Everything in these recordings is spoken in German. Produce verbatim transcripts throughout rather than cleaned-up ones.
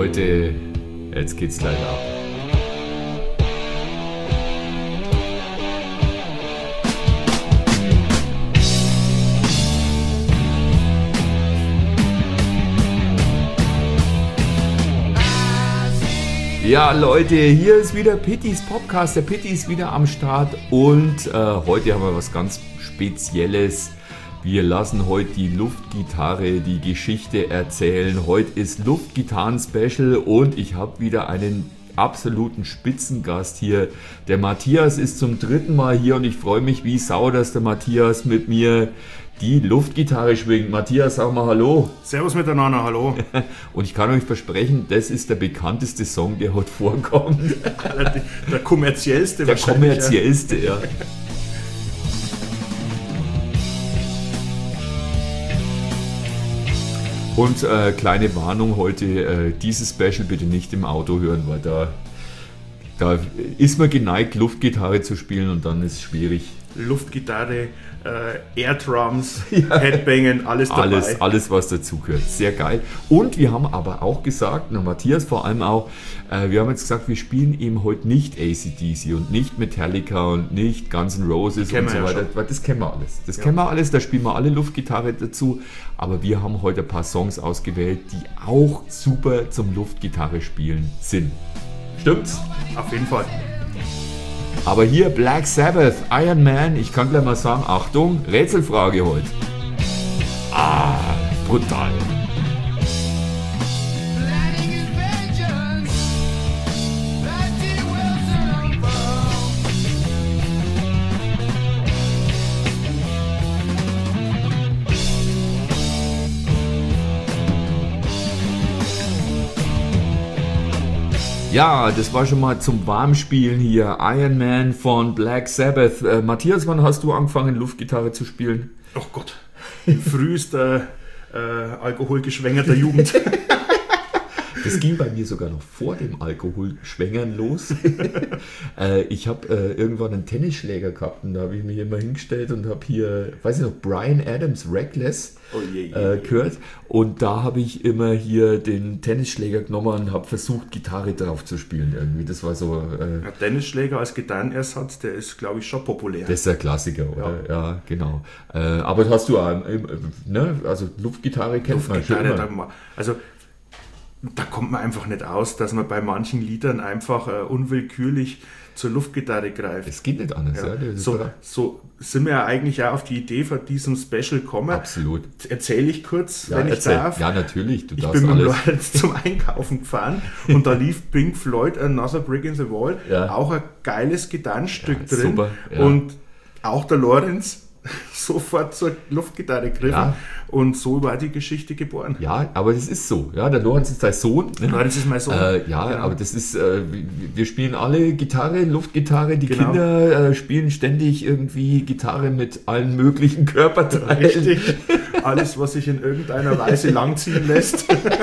Leute, jetzt geht's gleich ab. Ja, Leute, hier ist wieder Pittys Podcast. Der Pitti ist wieder am Start und äh, heute haben wir was ganz Spezielles. Wir lassen heute die Luftgitarre die Geschichte erzählen. Heute ist Luftgitarren-Special und ich habe wieder einen absoluten Spitzengast hier. Der Matthias ist zum dritten Mal hier und ich freue mich wie Sau, dass der Matthias mit mir die Luftgitarre schwingt. Matthias, sag mal Hallo. Servus miteinander, hallo. Und ich kann euch versprechen, das ist der bekannteste Song, der heute vorkommt. Der, der kommerziellste Der kommerziellste, ja. ja. Und äh, kleine Warnung heute, äh, dieses Special bitte nicht im Auto hören, weil da, da ist man geneigt, Luftgitarre zu spielen und dann ist es schwierig. Luftgitarre, äh, Airdrums, ja. Headbangen, alles dabei. Alles, alles, was dazugehört. Sehr geil. Und wir haben aber auch gesagt, na Matthias vor allem auch, äh, wir haben jetzt gesagt, wir spielen eben heute nicht A C D C und nicht Metallica und nicht Guns N' Roses und so ja weiter. Schon. Das kennen wir alles. Das ja. kennen wir alles, da spielen wir alle Luftgitarre dazu. Aber wir haben heute ein paar Songs ausgewählt, die auch super zum Luftgitarre spielen sind. Stimmt's? Auf jeden Fall. Aber hier Black Sabbath, Iron Man, ich kann gleich mal sagen, Achtung, Rätselfrage heute. Ah, brutal. Ja, das war schon mal zum Warmspielen hier. Iron Man von Black Sabbath. Äh, Matthias, wann hast du angefangen, Luftgitarre zu spielen? Oh Gott, frühester äh, alkoholgeschwängerter Jugend. Das ging bei mir sogar noch vor dem Alkoholschwängern los. äh, ich habe äh, irgendwann einen Tennisschläger gehabt und da habe ich mich immer hingestellt und habe hier, weiß ich noch, Bryan Adams Reckless oh je, je, äh, gehört. Und da habe ich immer hier den Tennisschläger genommen und habe versucht, Gitarre drauf zu spielen irgendwie. Das war so... Äh, Ein Tennisschläger als Gitarrenersatz, der ist, glaube ich, schon populär. Das ist ein Klassiker, oder? Ja, ja genau. Äh, aber hast du auch, äh, ne? Also Luftgitarre kennt Luftgitarre, man schon immer. Also da kommt man einfach nicht aus, dass man bei manchen Liedern einfach äh, unwillkürlich zur Luftgitarre greift. Es geht nicht anders. Ja. Ja, so, so sind wir ja eigentlich auch auf die Idee von diesem Special gekommen. Absolut. Erzähle ich kurz, ja, wenn erzähl. ich darf. Ja, natürlich. Du ich darfst bin mit alles. Lorenz zum Einkaufen gefahren und da lief Pink Floyd Another Brick in the Wall. Ja. Auch ein geiles Gitarrenstück ja, drin. Super, ja. Und auch der Lorenz sofort zur Luftgitarre gegriffen ja. und so war die Geschichte geboren. Ja, aber das ist so. Ja, der Lorenz ist dein Sohn. Ne? Lorenz ist mein Sohn. Äh, ja, genau. Aber das ist, äh, wir spielen alle Gitarre, Luftgitarre. Die genau. Kinder äh, spielen ständig irgendwie Gitarre mit allen möglichen Körperteilen. Richtig. Alles, was sich in irgendeiner Weise langziehen lässt.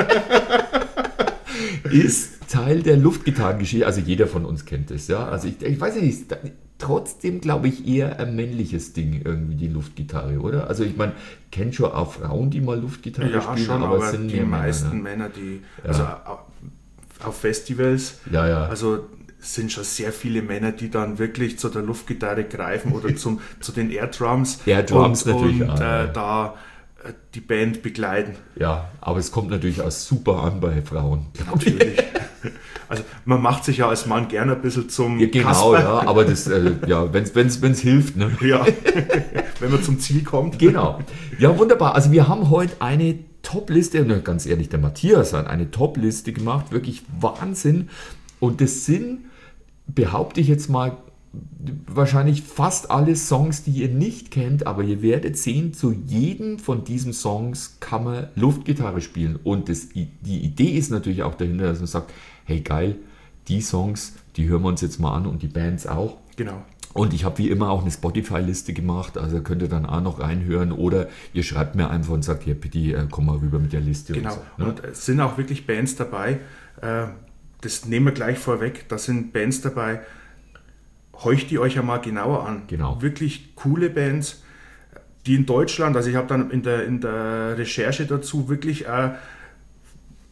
Ist Teil der Luftgitarrengeschichte. Also jeder von uns kennt es. Ja? Also ich, ich weiß nicht, trotzdem glaube ich eher ein männliches Ding, irgendwie die Luftgitarre, oder? Also ich meine, ich kenne schon auch Frauen, die mal Luftgitarre ja, spielen, schon, aber aber es sind die mehr meisten Männer, Männer, die ja. also auf Festivals, ja, ja. also sind schon sehr viele Männer, die dann wirklich zu der Luftgitarre greifen oder zum, zu den Airdrums. Airdrums und, natürlich und auch, äh, ja. da die Band begleiten. Ja, aber es kommt natürlich auch super an bei Frauen. Natürlich. Also man macht sich ja als Mann gerne ein bisschen zum ja, genau, Kasper. ja, aber das, äh, ja, wenn es hilft. Ne? Ja, wenn man zum Ziel kommt. Genau. Ja, wunderbar. Also wir haben heute eine Top-Liste, und ganz ehrlich, der Matthias hat eine Top-Liste gemacht, wirklich Wahnsinn. Und das sind, behaupte ich jetzt mal, wahrscheinlich fast alle Songs, die ihr nicht kennt, aber ihr werdet sehen, zu jedem von diesen Songs kann man Luftgitarre spielen. Und das, die Idee ist natürlich auch dahinter, dass man sagt, hey geil, die Songs, die hören wir uns jetzt mal an und die Bands auch. Genau. Und ich habe wie immer auch eine Spotify-Liste gemacht, also könnt ihr dann auch noch reinhören oder ihr schreibt mir einfach und sagt, hier Pitti, komm mal rüber mit der Liste. Genau, und, so, ne? Und es sind auch wirklich Bands dabei, das nehmen wir gleich vorweg, da sind Bands dabei, horcht die euch ja mal genauer an. Genau. Wirklich coole Bands, die in Deutschland, also ich habe dann in der, in der Recherche dazu wirklich äh,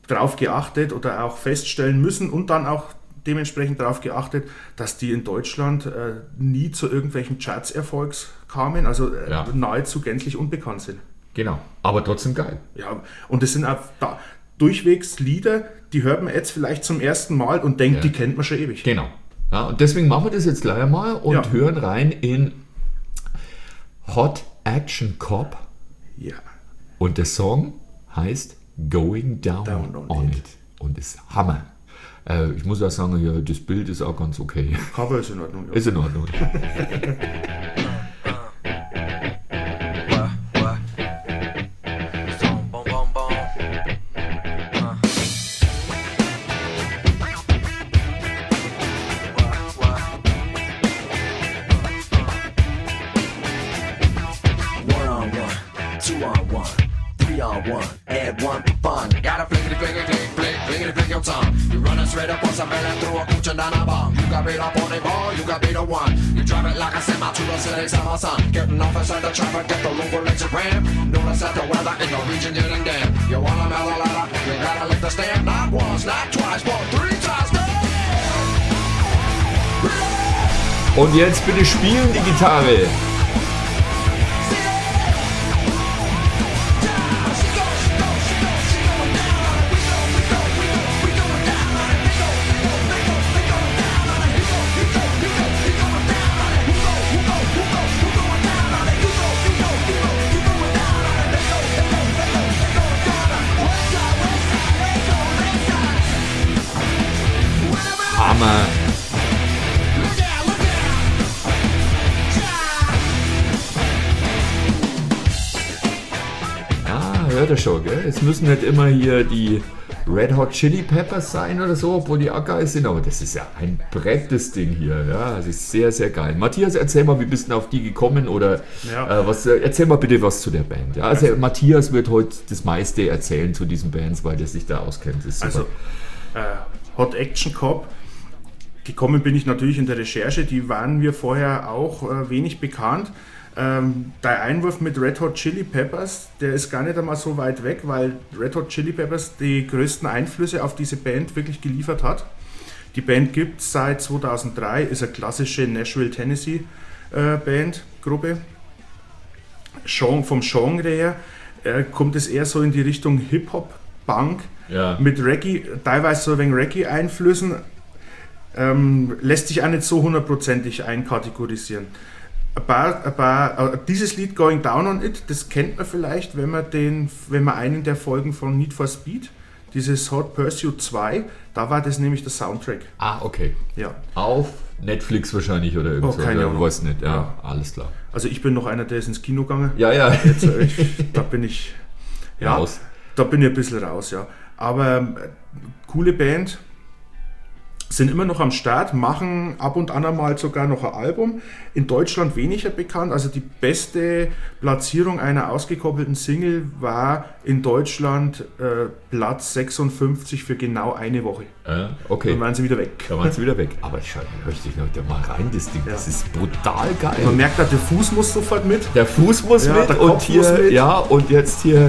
darauf geachtet oder auch feststellen müssen und dann auch dementsprechend darauf geachtet, dass die in Deutschland äh, nie zu irgendwelchen Charts-Erfolgs kamen, also äh, Ja. nahezu gänzlich unbekannt sind. Genau, aber trotzdem geil. Ja, und es sind auch da, durchwegs Lieder, die hört man jetzt vielleicht zum ersten Mal und denkt, Ja. die kennt man schon ewig. Genau. Ja, und deswegen machen wir das jetzt gleich mal und Ja. hören rein in Hot Action Cop. Ja. Und der Song heißt Going Down, Down on on It. It. Und ist Hammer. Äh, ich muss auch sagen, ja, das Bild ist auch ganz okay. Cover ist in Ordnung. Ja. Ist in Ordnung. One on one, two on one, three on one, and one for fun. Gotta flickety flickety flick flick flickety flick your tongue. You running straight up on some man and throw a cooch and down a bomb. You got beat up on the ball, you got beat on one. You drive it like a semi to the city summer sun. Getting off inside the traffic, get the local electric ram. Notice that the weather in the region getting damn. You wanna melt a ladder, you gotta lick the stand. Not once, not twice, but three times. Und jetzt bitte spielen die Gitarre. Hammer. Ah, hört ihr schon, gell? Es müssen nicht immer hier die Red Hot Chili Peppers sein oder so, obwohl die auch geil sind, aber das ist ja ein Brett, das Ding hier. Ja, das ist sehr, sehr geil. Matthias, erzähl mal, wie bist du auf die gekommen oder Ja. äh, was, äh, erzähl mal bitte was zu der Band. Ja, also Matthias wird heute das meiste erzählen zu diesen Bands, weil der sich da auskennt. Das ist super. Also, äh, Hot Action Cop. Gekommen bin ich natürlich in der Recherche, die waren mir vorher auch äh, wenig bekannt. Ähm, der Einwurf mit Red Hot Chili Peppers, der ist gar nicht einmal so weit weg, weil Red Hot Chili Peppers die größten Einflüsse auf diese Band wirklich geliefert hat. Die Band gibt es seit zweitausenddrei, ist eine klassische Nashville, Tennessee äh, Bandgruppe. Genre, vom Genre her äh, kommt es eher so in die Richtung Hip-Hop, Punk, Ja. mit Reggae, teilweise so ein wenig Reggae-Einflüssen. Ähm, lässt sich auch nicht so hundertprozentig einkategorisieren. Ein paar, ein paar, äh, dieses Lied Going Down on It, das kennt man vielleicht, wenn man, den, wenn man einen der Folgen von Need for Speed, dieses Hot Pursuit zwei, da war das nämlich der Soundtrack. Ah, okay. Ja. Auf Netflix wahrscheinlich oder irgendwas. Oh, keine oder Ahnung. weiß nicht. Ja, Ja. alles klar. Also ich bin noch einer, der ist ins Kino gegangen. Ja, ja. Jetzt, äh, ich, da bin ich ja, Raus. da bin ich ein bisschen raus, ja. Aber ähm, coole Band, sind immer noch am Start, machen ab und an einmal sogar noch ein Album. In Deutschland weniger bekannt, also die beste Platzierung einer ausgekoppelten Single war in Deutschland äh, Platz sechsundfünfzig für genau eine Woche. Äh, okay. Dann waren sie wieder weg. Da waren sie wieder weg. Aber ich möchte ich noch da mal rein, das Ding. Das ist brutal geil. Man merkt, der Fuß muss sofort mit. Der Fuß muss Ja, mit der und Kopf hier, muss mit. ja, und jetzt hier.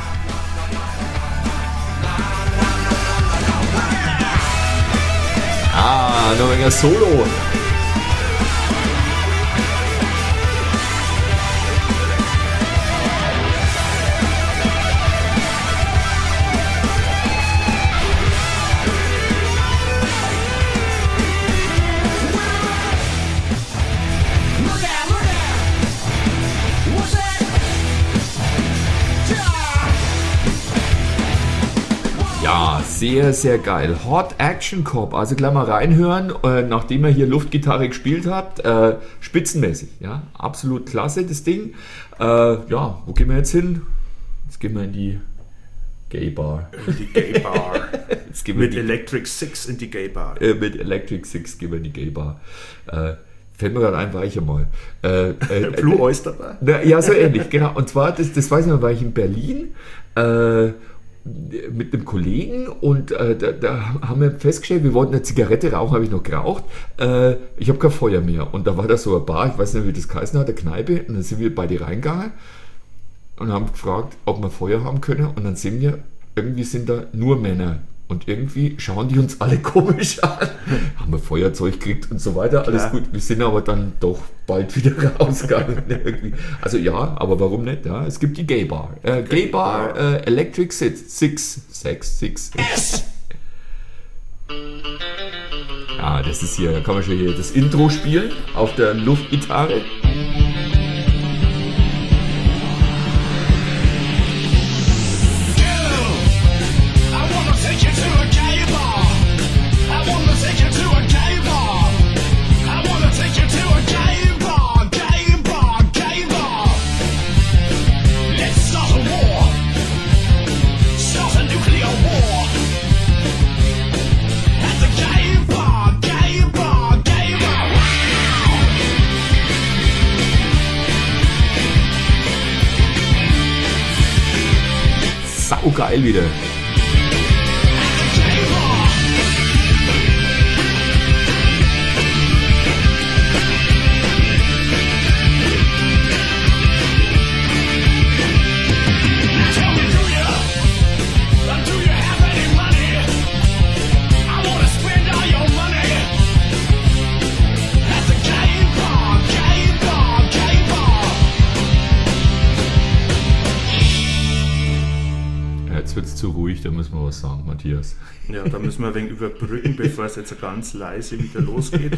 Ah, noch ein Solo. Ja, sehr, sehr geil. Hot Action Cop, also gleich mal reinhören, äh, nachdem ihr hier Luftgitarre gespielt habt, äh, spitzenmäßig, ja, absolut klasse das Ding. Äh, ja, wo gehen wir jetzt hin? Jetzt gehen wir in die Gay Bar. Die Gay Bar. Jetzt gehen wir Mit in die, Electric Six in die Gay Bar. äh, mit Electric Six gehen wir in die Gay Bar. Äh, fällt mir gerade ein, war ich ja mal. Äh, äh, Blue Oyster Bar. Na, ja, so ähnlich, genau. Und zwar, das, das weiß ich noch, war ich in Berlin äh, mit einem Kollegen und äh, da, da haben wir festgestellt, wir wollten eine Zigarette rauchen, habe ich noch geraucht. Äh, ich habe kein Feuer mehr. Und da war da so eine Bar, ich weiß nicht, wie das geheißen hat, eine Kneipe. Und dann sind wir beide reingegangen und haben gefragt, ob wir Feuer haben können. Und dann sind wir irgendwie sind da nur Männer. Und irgendwie schauen die uns alle komisch an. Haben wir Feuerzeug gekriegt und so weiter. Alles Klar. gut. Wir sind aber dann doch bald wieder rausgegangen. irgendwie. Also ja, aber warum nicht? Ja, es gibt die Gay Bar. Äh, Gay Bar, äh, Electric Six. Six. Six. Six. Ja, das ist hier, da kann man schon hier das Intro spielen auf der Luftgitarre. Saugeil wieder. Jetzt wird es zu ruhig, da müssen wir was sagen, Matthias. Ja, da müssen wir ein wenig überbrücken, bevor es jetzt ganz leise wieder losgeht.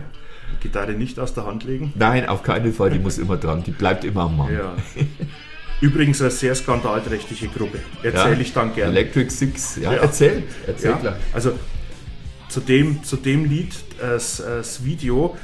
Die Gitarre nicht aus der Hand legen. Nein, auf keinen Fall, die muss immer dran, die bleibt immer am Mann. Ja. Übrigens eine sehr skandalträchtige Gruppe. Erzähle Ja, ich dann gerne. Electric Six, ja, Ja. erzähl, erzähl Ja, gleich. also zu dem, zu dem Lied, das, das Video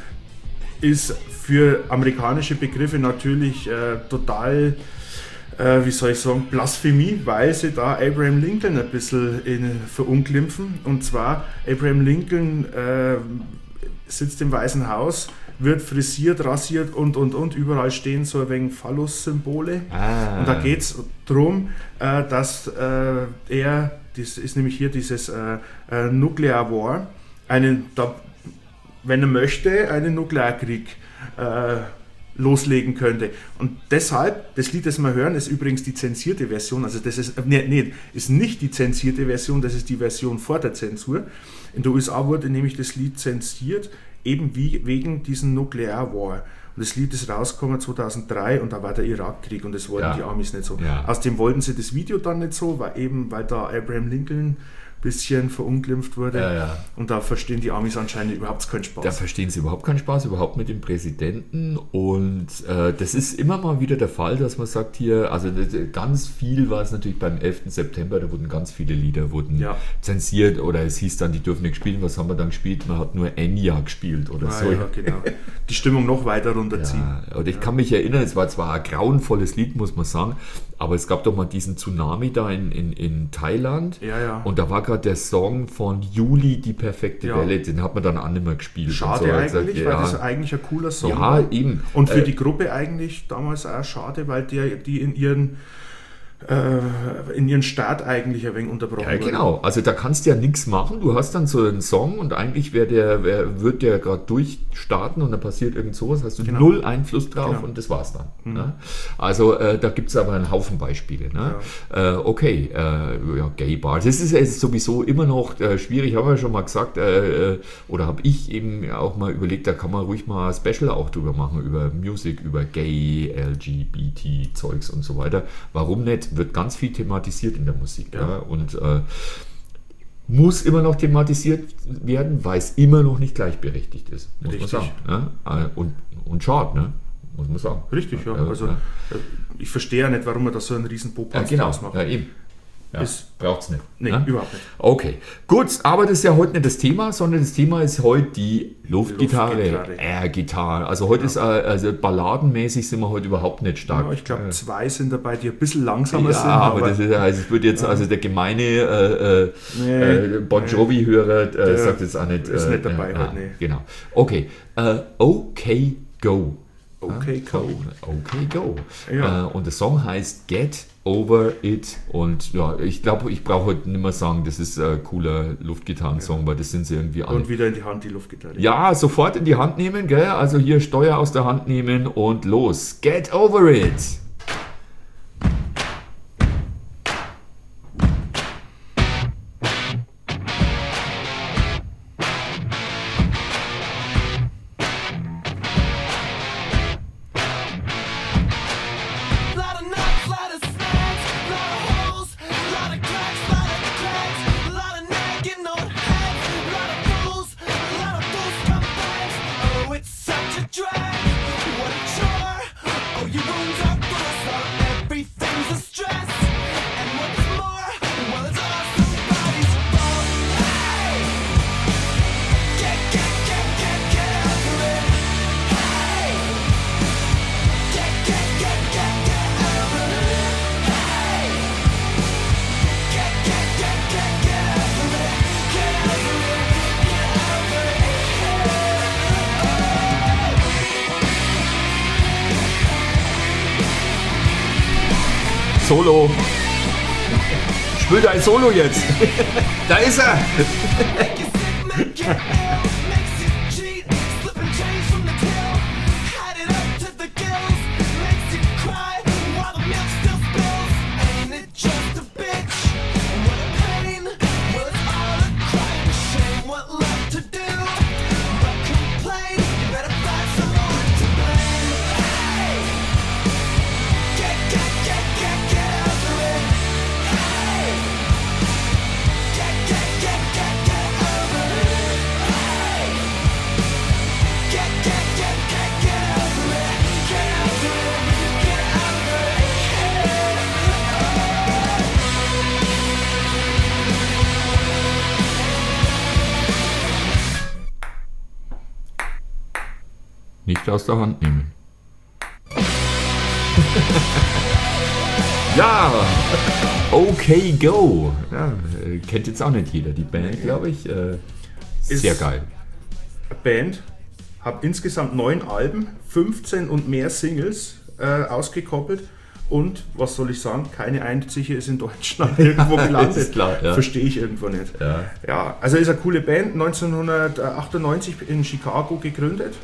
ist für amerikanische Begriffe natürlich äh, total, äh, wie soll ich sagen, Blasphemie, weil sie da Abraham Lincoln ein bisschen in, verunglimpfen. Und zwar, Abraham Lincoln äh, sitzt im Weißen Haus, wird frisiert, rasiert und und und. Überall stehen so ein wenig Phallus-Symbole. Ah. Und da geht es darum, äh, dass äh, er, das ist nämlich hier dieses äh, äh, Nuclear War, einen, da, wenn er möchte, einen Nuklearkrieg äh, loslegen könnte. Und deshalb, das Lied, das wir hören, ist übrigens die zensierte Version, also das ist, nee, nee, ist nicht die zensierte Version, das ist die Version vor der Zensur. In den U S A wurde nämlich das Lied zensiert, eben wie, wegen diesem Nuclear War. Und das Lied ist rausgekommen zweitausenddrei und da war der Irakkrieg und das wollten Ja. die Amis nicht so. Ja. Außerdem wollten sie das Video dann nicht so, weil eben, weil da Abraham Lincoln ein bisschen verunglimpft wurde. Ja, ja. Und da verstehen die Amis anscheinend überhaupt keinen Spaß. Da verstehen sie überhaupt keinen Spaß, überhaupt mit dem Präsidenten. Und äh, das ist immer mal wieder der Fall, dass man sagt hier, also das, ganz viel war es natürlich beim elften September, da wurden ganz viele Lieder wurden Ja. zensiert oder es hieß dann, die dürfen nicht spielen. Was haben wir dann gespielt? Man hat nur Enya gespielt oder Ah, so. ja, genau. Die Stimmung noch weiter runterziehen. Ja, und ich kann mich erinnern, es war zwar ein grauenvolles Lied, muss man sagen, aber es gab doch mal diesen Tsunami da in, in, in Thailand. Ja, ja. Und da war gerade der Song von Juli, die perfekte Ja. Welle, den hat man dann auch nicht mehr gespielt. Schade und so. eigentlich, Also, weil ja, das eigentlich ein cooler Song ja, war. eben. Und für Äh, die Gruppe eigentlich damals auch schade, weil die, die in ihren äh, in ihren Start eigentlich ein wenig unterbrochen Ja, wurden. genau. Also da kannst du ja nichts machen. Du hast dann so einen Song und eigentlich wär der, wär, wird der gerade durchstarten und dann passiert irgend sowas, hast du Genau. null Einfluss drauf Genau. und das war's dann. Ne? Also äh, da gibt es aber einen Haufen Beispiele. Ne? Äh, okay, äh, ja, Gay Bar. Das ist, ist sowieso immer noch äh, schwierig, haben wir ja schon mal gesagt, äh, äh, oder habe ich eben auch mal überlegt, da kann man ruhig mal ein Special auch drüber machen, über Music, über Gay, L G B T-Zeugs und so weiter. Warum nicht? Wird ganz viel thematisiert in der Musik. Ja. Ja? Und äh, muss immer noch thematisiert werden, weil es immer noch nicht gleichberechtigt ist, muss Richtig. man sagen. Ne? Und, und schade, ne? Muss man sagen. Richtig, ja. Ja, Also ja. äh, ich verstehe ja nicht, warum man da so einen riesen Ja, Popanz genau, draus macht. ja, eben. Ja, Ist- braucht es nicht. Nee, ne? überhaupt nicht. Okay, gut, aber das ist ja heute nicht das Thema, sondern das Thema ist heute die Luftgitarre, Luftgitarre. Air-Gitarre. Also heute ist, äh, also balladenmäßig sind wir heute überhaupt nicht stark. Ja, ich glaube, Äh, zwei sind dabei, die ein bisschen langsamer ja, sind. aber, das ist, also es wird jetzt, also der gemeine äh, äh, Nee, äh, Bon Jovi-Hörer äh, Der sagt jetzt auch nicht. ist nicht dabei ja, heute, nee. Genau. Okay, äh, okay, go. Okay, Ja, go. Okay, go. Ja. Äh, und der Song heißt Get Over It. Und ja, ich glaube, ich brauche heute nicht mehr sagen, das ist ein cooler Luftgitarrensong, weil das sind sie irgendwie alle. Und wieder in die Hand die Luftgitarre. Ja, sofort in die Hand nehmen, gell? Also hier Steuer aus der Hand nehmen und los. Get over it. Oh, it's such a drag. What a chore. Oh, your wounds are bruised. Everything's a stress. And what's more, well, it's all somebody's fault. Hey! Get, get, get, get, get over it. Hey! Get, get, get, get, get over it. Hey! Get, get, get, get, get over it. Get over it. Get over it. Solo. Spielt ein Solo jetzt. Da ist er. Make you sick, make you ill, makes you cheat, slip and change from the till, hide it up to the gills, makes you cry while the milk still spills. Ain't it just a bitch? What a pain. Well, it's all a crying shame. What left to do but complain? You better find someone to blame. Hey! Get, get, get, get, get over it. Hey! Get, get, get, get, get over it. Hey! Get, get, get, get, get over it. Get over it. Get over it. Nicht aus der Hand nehmen. Ja, okay, go. Ja, äh, kennt jetzt auch nicht jeder die Band, glaube ich. Äh, sehr Ist- geil. Band, habe insgesamt neun Alben, fünfzehn und mehr Singles äh, ausgekoppelt und, was soll ich sagen, keine einzige ist in Deutschland irgendwo gelandet. ist klar, ja. Verstehe ich irgendwo nicht. Ja. Ja, also ist eine coole Band, neunzehnhundertachtundneunzig in Chicago gegründet.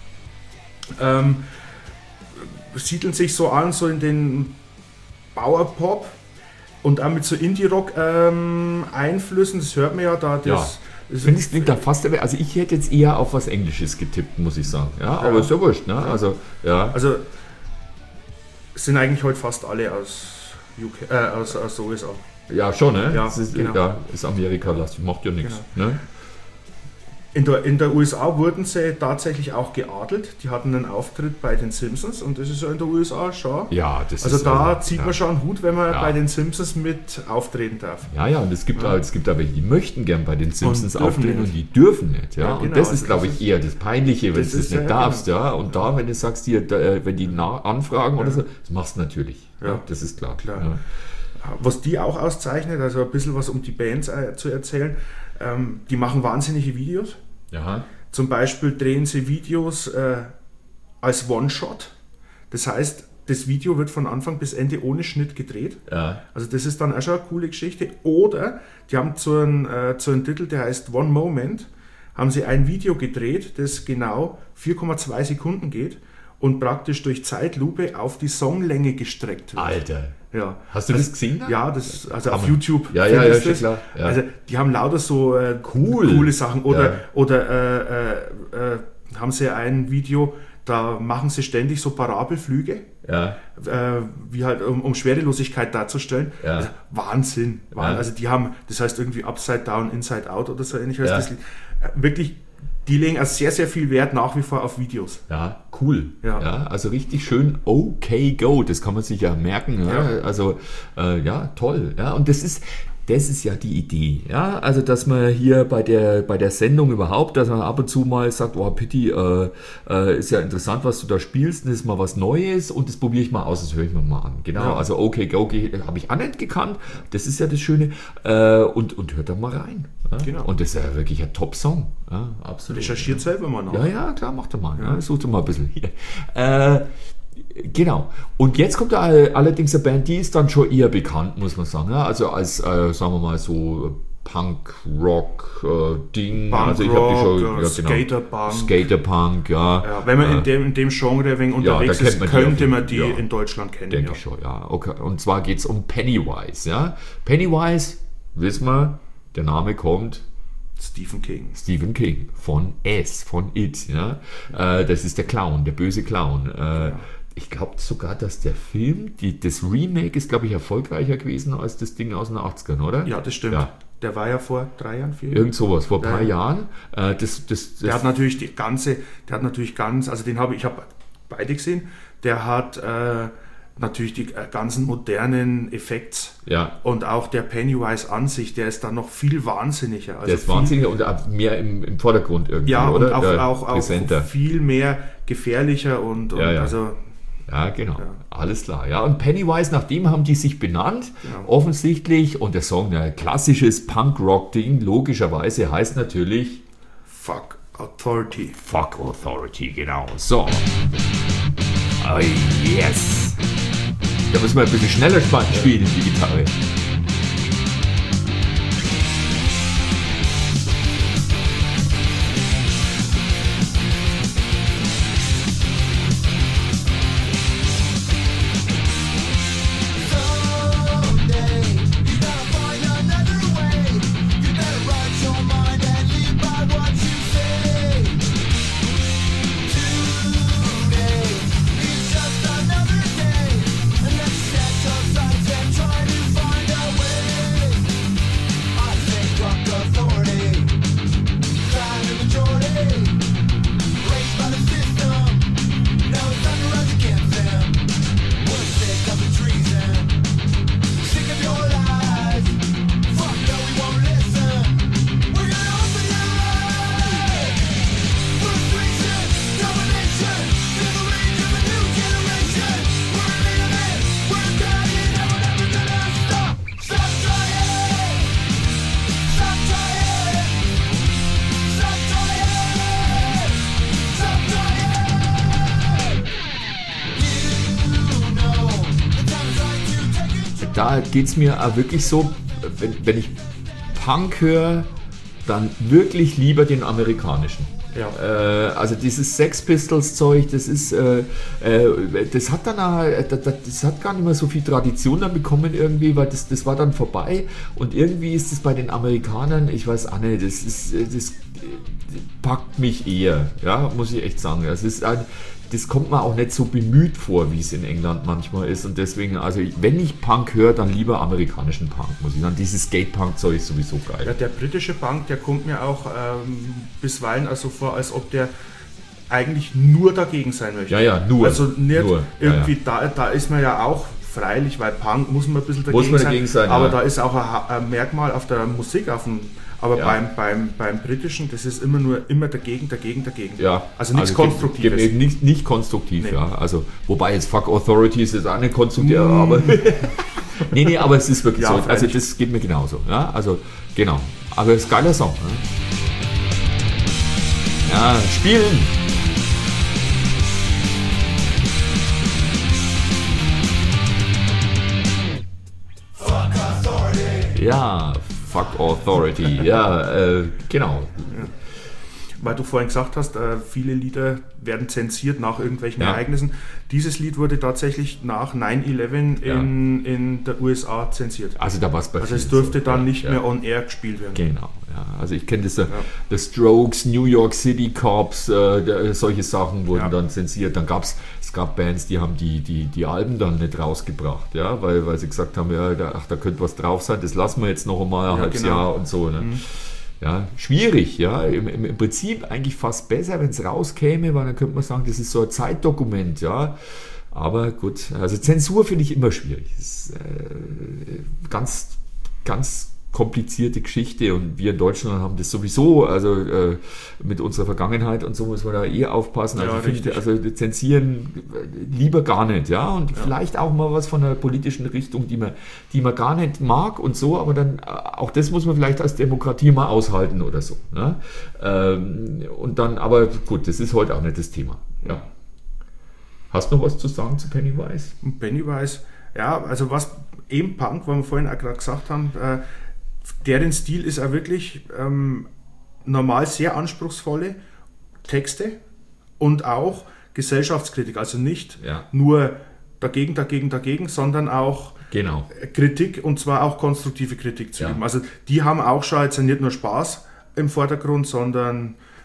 Ähm, siedeln sich so an, so in den Bauerpop und auch mit so Indie-Rock-Einflüssen, das hört man ja da. Das, Ja. das Finde ich klingt da fast, also ich hätte jetzt eher auf was Englisches getippt, muss ich sagen. Ja, aber ist ja wurscht, ne? Also, ja. Also es sind eigentlich heute fast alle aus, U K, äh, aus, aus U S A. Ja, schon, ne? Ja, das ist, genau. ja, ist Amerika-lastig, macht ja nichts. Ne? In der, in der U S A wurden sie tatsächlich auch geadelt. Die hatten einen Auftritt bei den Simpsons und das ist ja in der U S A schon. Ja, das Also ist da also, zieht ja. man schon einen Hut, wenn man Ja. bei den Simpsons mit auftreten darf. Ja, ja, und es gibt, ja. es gibt aber welche, die möchten gern bei den Simpsons dürfen auftreten nicht. und die dürfen nicht. Ja? Ja, Und genau, das ist, also glaube das ich, ist- eher das Peinliche, wenn das du es ist, nicht ja, darfst. genau. Ja? Und da, wenn du sagst, dir, da, äh, wenn die na- anfragen oder so, das machst du natürlich. Ja. Ja. Das ist klar. Klar. Ja. Was die auch auszeichnet, also ein bisschen was um die Bands äh, zu erzählen, ähm, die machen wahnsinnige Videos. Ja. Zum Beispiel drehen sie Videos äh, als One-Shot. Das heißt, das Video wird von Anfang bis Ende ohne Schnitt gedreht. Ja. Also das ist dann auch schon eine coole Geschichte. Oder die haben zu einem, äh, zu einem Titel, der heißt One Moment, haben sie ein Video gedreht, das genau vier Komma zwei Sekunden geht und praktisch durch Zeitlupe auf die Songlänge gestreckt wird. Alter. Ja. Hast du das gesehen? Ja, das, also auf Hammer. YouTube. Ja, ja, ja, findest schon das. klar, ja. Also die haben lauter so äh, Cool. coole Sachen. Oder, Ja. oder äh, äh, äh, haben sie ein Video, da machen sie ständig so Parabelflüge, Ja. äh, wie halt um, um Schwerelosigkeit darzustellen. Ja. Also Wahnsinn. Wahnsinn. Ja. Also die haben, das heißt irgendwie Upside Down, Inside Out oder so ähnlich heißt Ja. das Lied. Äh, Wirklich, die legen also sehr, sehr viel Wert nach wie vor auf Videos. Ja, cool. Ja. Ja. Also richtig schön okay go, das kann man sich ja merken. Ja. Ja. Also äh, ja, toll. Ja. Und das ist, das ist ja die Idee. Ja. Also dass man hier bei der, bei der Sendung überhaupt, dass man ab und zu mal sagt, oh Pitti, äh, äh, ist ja interessant, was du da spielst, das ist mal was Neues und das probiere ich mal aus, das höre ich mir mal an. Genau, Ja. also okay go habe ich auch nicht gekannt, das ist ja das Schöne. Äh, und, und hört da mal rein. Ja. Genau. Und das ist ja wirklich ein Top-Song. Ja, absolut. Recherchiert selber mal nach. Ja, ja, klar, mach doch mal. Ja. Such doch mal ein bisschen hier. Äh, genau. Und jetzt kommt da allerdings eine Band, die ist dann schon eher bekannt, muss man sagen. Ja? Also als, äh, sagen wir mal, so Punk-Rock-Ding. Punk, also ich habe die schon. Rock, Ja, Skaterpunk. Skaterpunk, ja. Ja, wenn man Äh, in, dem, in dem Genre ein wenig ja, unterwegs da kennt ist, man die auf könnte jeden- man die ja. in Deutschland kennen. Denke ja. ich schon, ja. Okay. Und zwar geht es um Pennywise, ja. Pennywise, wissen wir, der Name kommt Stephen King. Stephen King von S, von It. Ja? Äh, das ist der Clown, der böse Clown. Äh, ich glaube sogar, dass der Film, die, das Remake ist, glaube ich, erfolgreicher gewesen als das Ding aus den achtzigern, oder? Ja, das stimmt. Ja, Der war ja vor drei Jahren, vier Jahren. Irgend sowas, vor ein paar Ja. Jahren. Äh, das, das, Der das, hat natürlich die ganze, der hat natürlich ganz, also den habe ich, ich habe beide gesehen, der hat äh, natürlich die äh, ganzen modernen Effekte ja, und auch der Pennywise an sich, der ist dann noch viel wahnsinniger. Also der ist viel, wahnsinnig und auch mehr im, im Vordergrund irgendwie, Ja, oder? und auch, Ja, auch, auch präsenter. viel mehr gefährlicher und, und Ja, ja. also Ja, genau. Ja. Alles klar. Ja, und Pennywise, nach dem haben die sich benannt, Genau. offensichtlich. Und der Song, ein klassisches Punk-Rock-Ding, logischerweise heißt natürlich Fuck Authority. Fuck Authority, genau. So. Oh, yes. Da müssen wir ein bisschen schneller sp- spielen, die Gitarre. Someday, you gotta find another way. You better write your mind and live by what you say. Today is just another day, and let's set our sights and try to find a way. I say fuck authority, sign the majority, raised by the system. Now it's time to rise against them. We're sick of the treason. Sick of your lies. Fuck no, we won't listen. We're gonna open your eyes. Frustration, domination, feel the rage of a new generation. We're living it, we're dying, and we're never gonna stop. Stop trying. Stop trying. Stop trying. Stop trying. You know the time is right to take it. Da geht es mir auch wirklich so, wenn, wenn ich Punk höre, dann wirklich lieber den amerikanischen. Ja. Äh, also dieses Sex Pistols Zeug, das ist, äh, äh, das hat dann auch, das, das hat gar nicht mehr so viel Tradition dann bekommen irgendwie, weil das, das war dann vorbei und irgendwie ist es bei den Amerikanern, ich weiß auch nicht, das ist, das packt mich eher, ja, muss ich echt sagen. Das ist ein, das kommt mir auch nicht so bemüht vor, wie es in England manchmal ist und deswegen, also ich, wenn ich Punk höre, dann lieber amerikanischen Punk, muss ich sagen. Dieses Skate-Punk-Zeug ist sowieso geil. Ja, der britische Punk, der kommt mir auch ähm, bisweilen also vor, als ob der eigentlich nur dagegen sein möchte. Ja, ja, nur. Also nicht Nur, irgendwie, ja, Da, da ist man ja auch freilich, weil Punk muss man ein bisschen dagegen, Muss man dagegen sein, aber ja. da ist auch ein, ein Merkmal auf der Musik, auf dem, aber Ja. beim, beim, beim britischen, das ist immer nur immer dagegen, dagegen, dagegen. Ja, Also nichts gibt- Konstruktives. gibt- Nicht, nicht konstruktiv, Nee. ja. Also, wobei jetzt Fuck Authority ist jetzt auch nicht konstruktiv, aber. nee, nee, aber es ist wirklich Ja, so. Also, freilich. das geht mir genauso. Ja, also, genau. Aber es ist ein geiler Song. Ne? Ja, spielen! Ja, Fuck Authority. Ja, äh, genau. Weil du vorhin gesagt hast, äh, viele Lieder werden zensiert nach irgendwelchen Ja. Ereignissen. Dieses Lied wurde tatsächlich nach neun elf in, in der U S A zensiert. Also, da war es bei Also es vielen durfte so. dann Ja, nicht ja. mehr on air gespielt werden. Genau, ja. Also ich kenne das, ja. The Strokes, New York City Cops, äh, der, solche Sachen wurden Ja. dann zensiert. Dann gab es, es gab Bands, die haben die, die, die Alben dann nicht rausgebracht, ja, weil, weil sie gesagt haben, ja, da, ach, da könnte was drauf sein, das lassen wir jetzt noch einmal ein Ja, halbes genau. Jahr und so. Ne? Mhm. Ja, schwierig, ja. Im, im, Im Prinzip eigentlich fast besser, wenn es rauskäme, weil dann könnte man sagen, das ist so ein Zeitdokument, ja. Aber gut, also Zensur finde ich immer schwierig. Das ist äh, ganz, ganz komplizierte Geschichte und wir in Deutschland haben das sowieso, also äh, mit unserer Vergangenheit und so muss man da eh aufpassen. Also, Ja, ich finde, richtig. also zensieren lieber gar nicht, ja. Und vielleicht auch mal was von einer politischen Richtung, die man, die man gar nicht mag und so, aber dann äh, auch das muss man vielleicht als Demokratie mal aushalten oder so. Ne? Ähm, und dann, aber gut, das ist heute auch nicht das Thema. Ja. Hast du noch was zu sagen zu Pennywise? Und Pennywise, ja, also was eben Punk, was wir vorhin auch gerade gesagt haben, äh, deren Stil ist auch wirklich ähm, normal sehr anspruchsvolle Texte und auch Gesellschaftskritik, also nicht Ja. nur dagegen, dagegen, dagegen, sondern auch Genau. Kritik und zwar auch konstruktive Kritik zu Ja. üben. Also die haben auch schon jetzt nicht nur Spaß im Vordergrund, sondern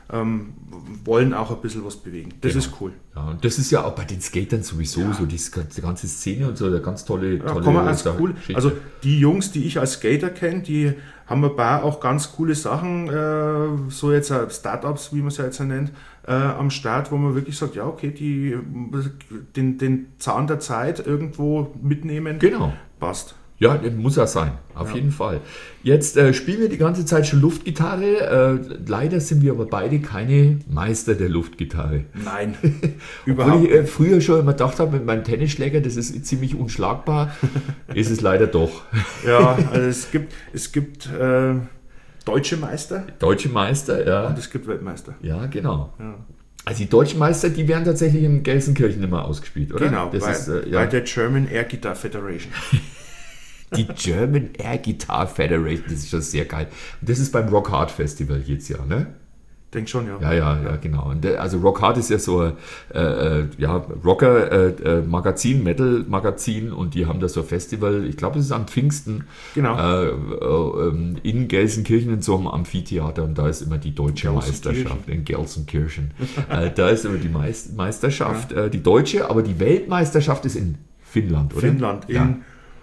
ähm, wollen auch ein bisschen was bewegen. Das Genau. ist cool. Ja, und das ist ja auch bei den Skatern sowieso so, die ganze, ganze Szene und so, eine ganz tolle, Ja, tolle kann man als Sache- cool. Geschichte. Also die Jungs, die ich als Skater kenne, die haben ein paar auch ganz coole Sachen, äh, so jetzt äh, Startups, wie man es ja jetzt nennt, äh, am Start, wo man wirklich sagt, ja okay, die den, den Zahn der Zeit irgendwo mitnehmen, Genau. passt. Ja, das muss er sein, auf jeden Fall. Jetzt äh, spielen wir die ganze Zeit schon Luftgitarre. Äh, leider sind wir aber beide keine Meister der Luftgitarre. Nein, Obwohl überhaupt ich äh, früher schon immer gedacht habe, mit meinem Tennisschläger, das ist ziemlich unschlagbar, ist es leider doch. Ja, also es gibt, es gibt äh, deutsche Meister Deutsche Meister, ja. und es gibt Weltmeister. Ja, genau. Also die deutschen Meister, die werden tatsächlich in Gelsenkirchen immer ausgespielt, oder? Genau, das bei, ist, äh, bei ja. der German Air Guitar Federation. Die German Air Guitar Federation, das ist schon sehr geil. Und das ist beim Rock Hard Festival jetzt ja, ne? Denk schon, ja. Ja, ja, ja, genau. Und der, also Rock Hard ist ja so ein äh, äh, ja, Rocker-Magazin, äh, Metal-Magazin, und die haben da so ein Festival, ich glaube, es ist am Pfingsten, Genau. äh, äh, in Gelsenkirchen in so einem Amphitheater, und da ist immer die deutsche Gelsenkirchen. Meisterschaft, in Gelsenkirchen. äh, da ist immer die Meis- Meisterschaft, äh, die deutsche, aber die Weltmeisterschaft ist in Finnland, oder? Finnland, Ja. in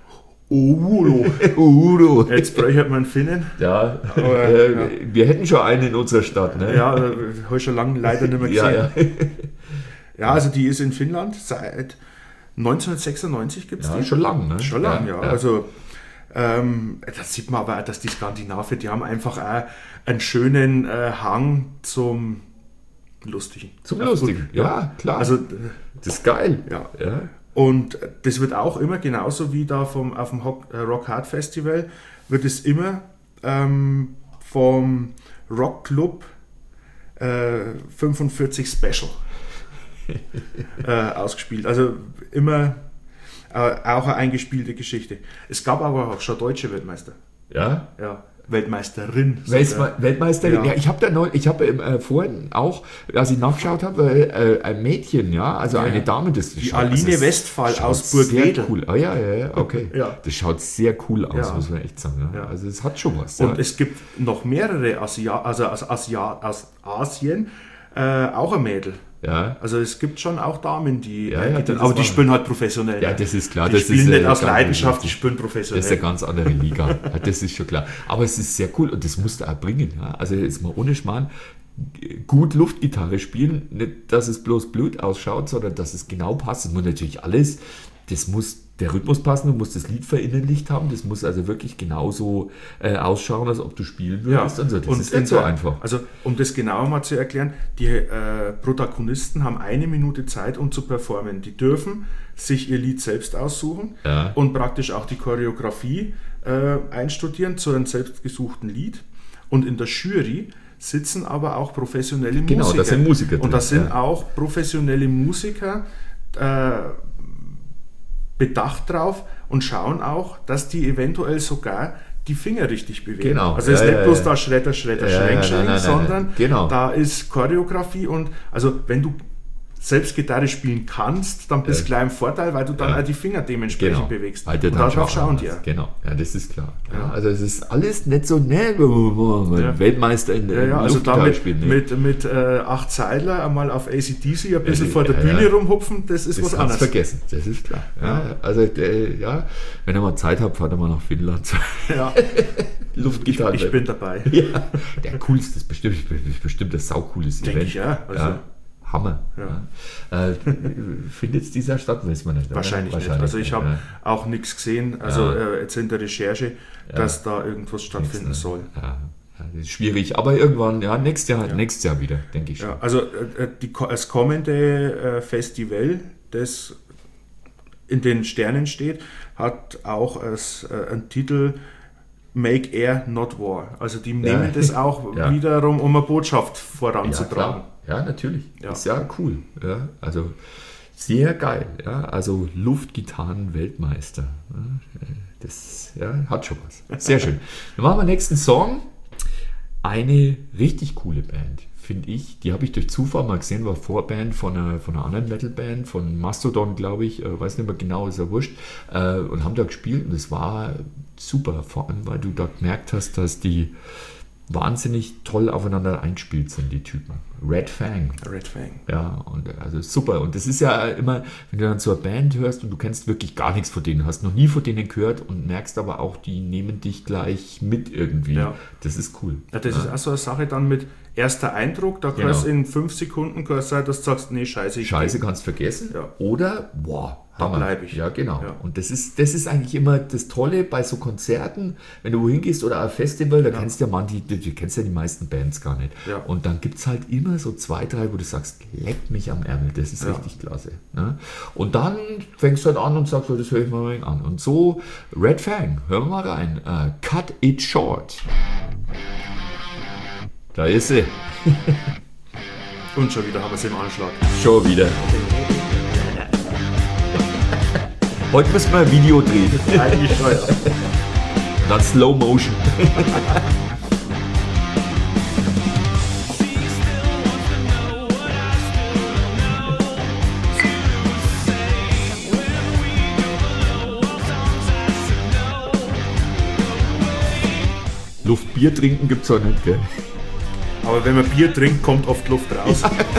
Oulu. Udo. Jetzt bräuchte man einen Finnen. Ja, Aber, äh, ja. wir hätten schon einen in unserer Stadt, ne? Ja, äh, habe ich schon lange leider nicht mehr gesehen. ja, Ja, ja. also die ist in Finnland seit neunzehnhundertsechsundneunzig gibt es Ja, die. schon lang, ne? Schon lang, ja. ja. Also ähm, das sieht man aber auch, dass die Skandinavier, die haben einfach auch einen schönen äh, Hang zum Lustigen. Zum Ja, Lustigen, gut, ja, klar. Also, äh, Das ist geil. ja. Ja. Und das wird auch immer, genauso wie da vom, auf dem Hock- äh, Rock Hard Festival, wird es immer ähm, vom Rock Club äh, fünfundvierzig Special äh, ausgespielt. Also immer äh, auch eine eingespielte Geschichte. Es gab aber auch schon deutsche Weltmeister. Ja. Ja, Weltmeisterin. Weltme Weltmeisterin, ja. Ja. Ich habe da neu, ich habe äh, vorhin auch, als ich nachgeschaut habe, äh, ein Mädchen, ja, also Ja, eine ja. Dame, das Die schaut- Aline es Westphal schaut aus sehr Burgwedel. cool. Ah, ja, ja, ja, okay. Ja. Das schaut sehr cool aus, Ja. muss man echt sagen. Ja. Ja. Also es hat schon was. Und ja. es gibt noch mehrere Asia also aus, Asia aus Asien, äh, auch ein Mädel. ja. Also es gibt schon auch Damen, die, Ja, äh, ja, die das aber ist die wahr. spielen halt professionell. Ja, das ist klar. Die das spielen ist, nicht äh, aus ganz- Leidenschaft, die spielen professionell. Das ist eine ganz andere Liga. Ja, das ist schon klar. Aber es ist sehr cool und das musst du auch bringen. Ja? Also jetzt mal ohne Schmarrn, gut Luftgitarre spielen, nicht, dass es bloß blöd ausschaut, sondern dass es genau passt. Das muss natürlich alles, das muss der Rhythmus passen, du musst das Lied verinnerlicht haben, das muss also wirklich genauso äh, ausschauen, als ob du spielen würdest. und so. Das ist in nicht so der- einfach. Also um das genauer mal zu erklären, die äh, Protagonisten haben eine Minute Zeit, um zu performen. Die dürfen sich ihr Lied selbst aussuchen Ja. und praktisch auch die Choreografie äh, einstudieren zu einem selbstgesuchten Lied. Und in der Jury sitzen aber auch professionelle Genau, Musiker. da sind Musiker drin, Und das sind ja. auch professionelle Musiker äh, bedacht drauf und schauen auch, dass die eventuell sogar die Finger richtig bewegen. Genau, Also es ist ja, nicht ja, bloß ja. da Schredder, Schredder, Ja, ja, Schränk, nein, Schränk, nein, nein, sondern nein. Genau. da ist Choreografie und also wenn du selbst Gitarre spielen kannst, dann bist du gleich im Vorteil, weil du dann Ja. auch die Finger dementsprechend Genau. bewegst. Weil der Und dann darauf schon schauen die anders. ja. Genau, ja, das ist klar. Ja. Ja. Also es ist alles nicht so, ne, Weltmeister in der Ja, ja, also da Luftgitarre mit, spielen. ne. mit, mit äh, acht Seiler einmal auf A C D C ein bisschen Ja, vor der ja, Bühne ja. rumhupfen, das ist Das was kannst anderes. vergessen, das ist klar. Ja, also, äh, ja, wenn ihr mal Zeit habt, fahrt ihr mal nach Finnland. Ja, Luftgitarre. ich bin dabei. Ja, der coolste, ist bestimmt, bestimmt ein saucooles Denke Event. ich, ja. Also, ja, Hammer. Ja. Ja. Äh, findet es dieser Stadt, weiß man nicht. oder? Wahrscheinlich, nicht. Also ich habe ja. auch nichts gesehen, also Ja. äh, jetzt in der Recherche, dass da irgendwas stattfinden Nichts, ne? soll. Ja, ja, das ist schwierig, aber irgendwann, ja, nächstes Jahr, nächstes Jahr wieder, denke ich schon. Ja, also äh, die, das kommende äh, Festival, das in den Sternen steht, hat auch als, äh, einen Titel Make Air Not War. Also die nehmen das auch Ja. wiederum, um eine Botschaft Ja, voranzutragen. klar. Ja, natürlich. Ja. Ist ja cool. Ja, also sehr geil. Ja, also Luftgitarren-Weltmeister. Ja, das ja, hat schon was. Sehr schön. Dann machen wir den nächsten Song. Eine richtig coole Band, finde ich. Die habe ich durch Zufall mal gesehen, war Vorband von einer, von einer anderen Metalband, von Mastodon, glaube ich. Äh, weiß nicht mehr genau, ist ja wurscht. Äh, und haben da gespielt und es war super. Vor allem, weil du da gemerkt hast, dass die wahnsinnig toll aufeinander einspielt sind, die Typen. Red Fang. Red Fang. Ja, und also super. Und das ist ja immer, wenn du dann so eine Band hörst und du kennst wirklich gar nichts von denen, hast noch nie von denen gehört und merkst aber auch, die nehmen dich gleich mit irgendwie. Ja. Das ist cool. Ja, das ist auch so eine Sache dann mit erster Eindruck, da Genau. kannst du in fünf Sekunden kann es sein, dass du sagst, nee, scheiße, ich Scheiße geh. kannst vergessen. Ja. Oder, boah, Da Hammer. bleib ich. Ja, genau. Ja. Und das ist, das ist eigentlich immer das Tolle bei so Konzerten, wenn du wohin gehst oder ein Festival, da kennst du ja manche, du, du kennst ja die meisten Bands gar nicht. Ja. Und dann gibt es halt immer so zwei, drei, wo du sagst, leck mich am Ärmel, das ist Ja. richtig klasse. Ne? Und dann fängst du halt an und sagst, so, das höre ich mal mal an. Und so, Red Fang, hören wir mal rein. Uh, Cut It Short. Da ist sie. Und schon wieder haben wir es im Anschlag. Schon wieder. Heute müssen wir ein Video drehen. Eigentlich schon, ja. Dann Slow Motion. Luft Bier trinken gibt's auch nicht, gell? Aber wenn man Bier trinkt, kommt oft Luft raus.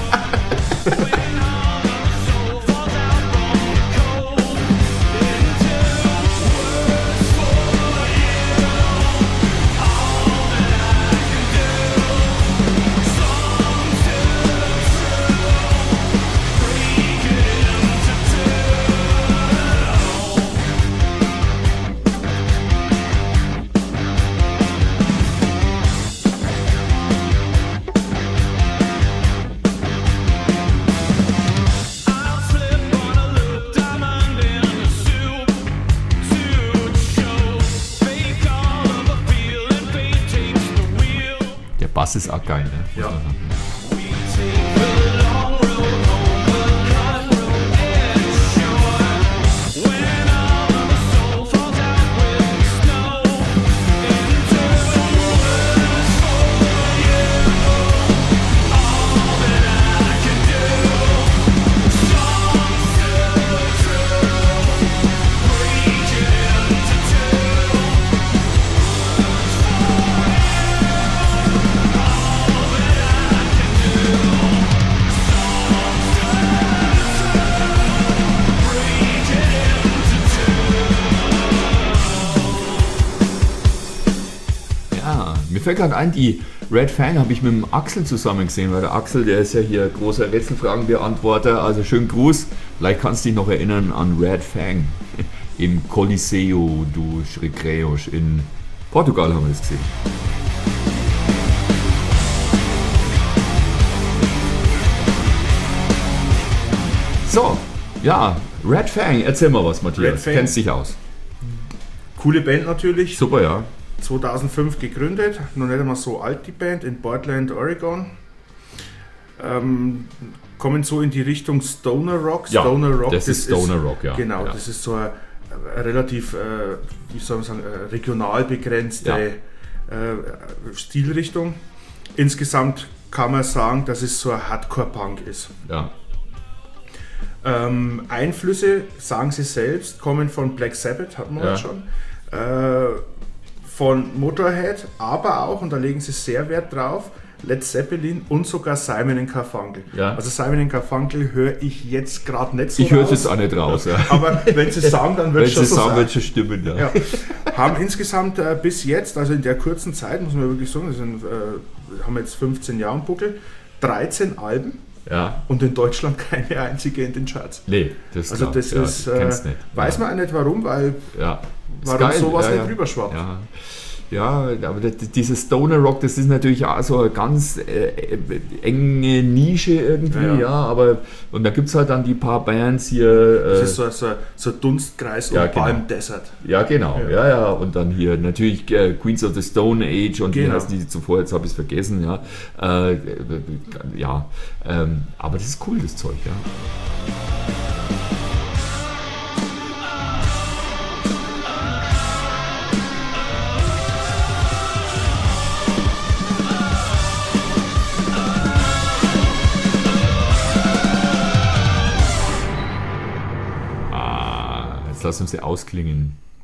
Der Bass ist auch geil, ne? Ja. Ja, mir fällt gerade ein, die Red Fang habe ich mit dem Axel zusammen gesehen, weil der Axel, der ist ja hier großer Rätselfragenbeantworter, also schönen Gruß. Vielleicht kannst du dich noch erinnern an Red Fang im Coliseu dos Recreios in Portugal haben wir das gesehen. So, ja, Red Fang, erzähl mal was, Matthias. Red Fang. Kennst dich aus. Coole Band natürlich. Super, ja. zweitausendfünf gegründet, noch nicht einmal so alt die Band, in Portland, Oregon. Ähm, kommen so in die Richtung Stoner Rock. Ja, Stoner Rock das ist Stoner Rock, ja. Genau, Ja. das ist so eine, eine relativ, äh, wie soll man sagen, äh, regional begrenzte Ja. äh, Stilrichtung. Insgesamt kann man sagen, dass es so ein Hardcore-Punk ist. Ja, Ähm, Einflüsse, sagen sie selbst, kommen von Black Sabbath, hatten wir Ja. heute schon, äh, von Motorhead, aber auch, und da legen sie sehr Wert drauf, Led Zeppelin und sogar Simon and Garfunkel. Ja. Also Simon and Garfunkel höre ich jetzt gerade nicht so ich höre es raus, jetzt auch nicht raus. Ja. aber wenn sie es sagen, dann wird Wenn es schon sie so sagen, sein. wird schon stimmen. Ja. Ja. Haben insgesamt äh, bis jetzt, also in der kurzen Zeit, muss man wirklich sagen, das sind, äh, haben jetzt fünfzehn Jahre im Buckel, dreizehn Alben Ja. und in Deutschland keine einzige in den Charts. Nee, das ist Also klar. das ja, ist, ich kenn's äh, nicht. weiß ja. man auch nicht warum, weil Ja. Ist warum geil. sowas ja, nicht ja. rüberschwappt. Ja. Ja, aber das, dieses Stoner Rock, das ist natürlich auch so eine ganz äh, enge Nische irgendwie, Ja, ja, ja. aber und da gibt es halt dann die paar Bands hier. Äh, Das ist so, so, so ein Dunstkreis Ja, und genau. Palm Desert. ja, genau, Ja. ja. ja, und dann hier natürlich äh, Queens of the Stone Age und wie Genau. heißen die zuvor, jetzt habe ich es vergessen, ja. Äh, äh, ja, ähm, aber das ist cool, das Zeug, ja. Ah, jetzt lass uns sie ausklingen.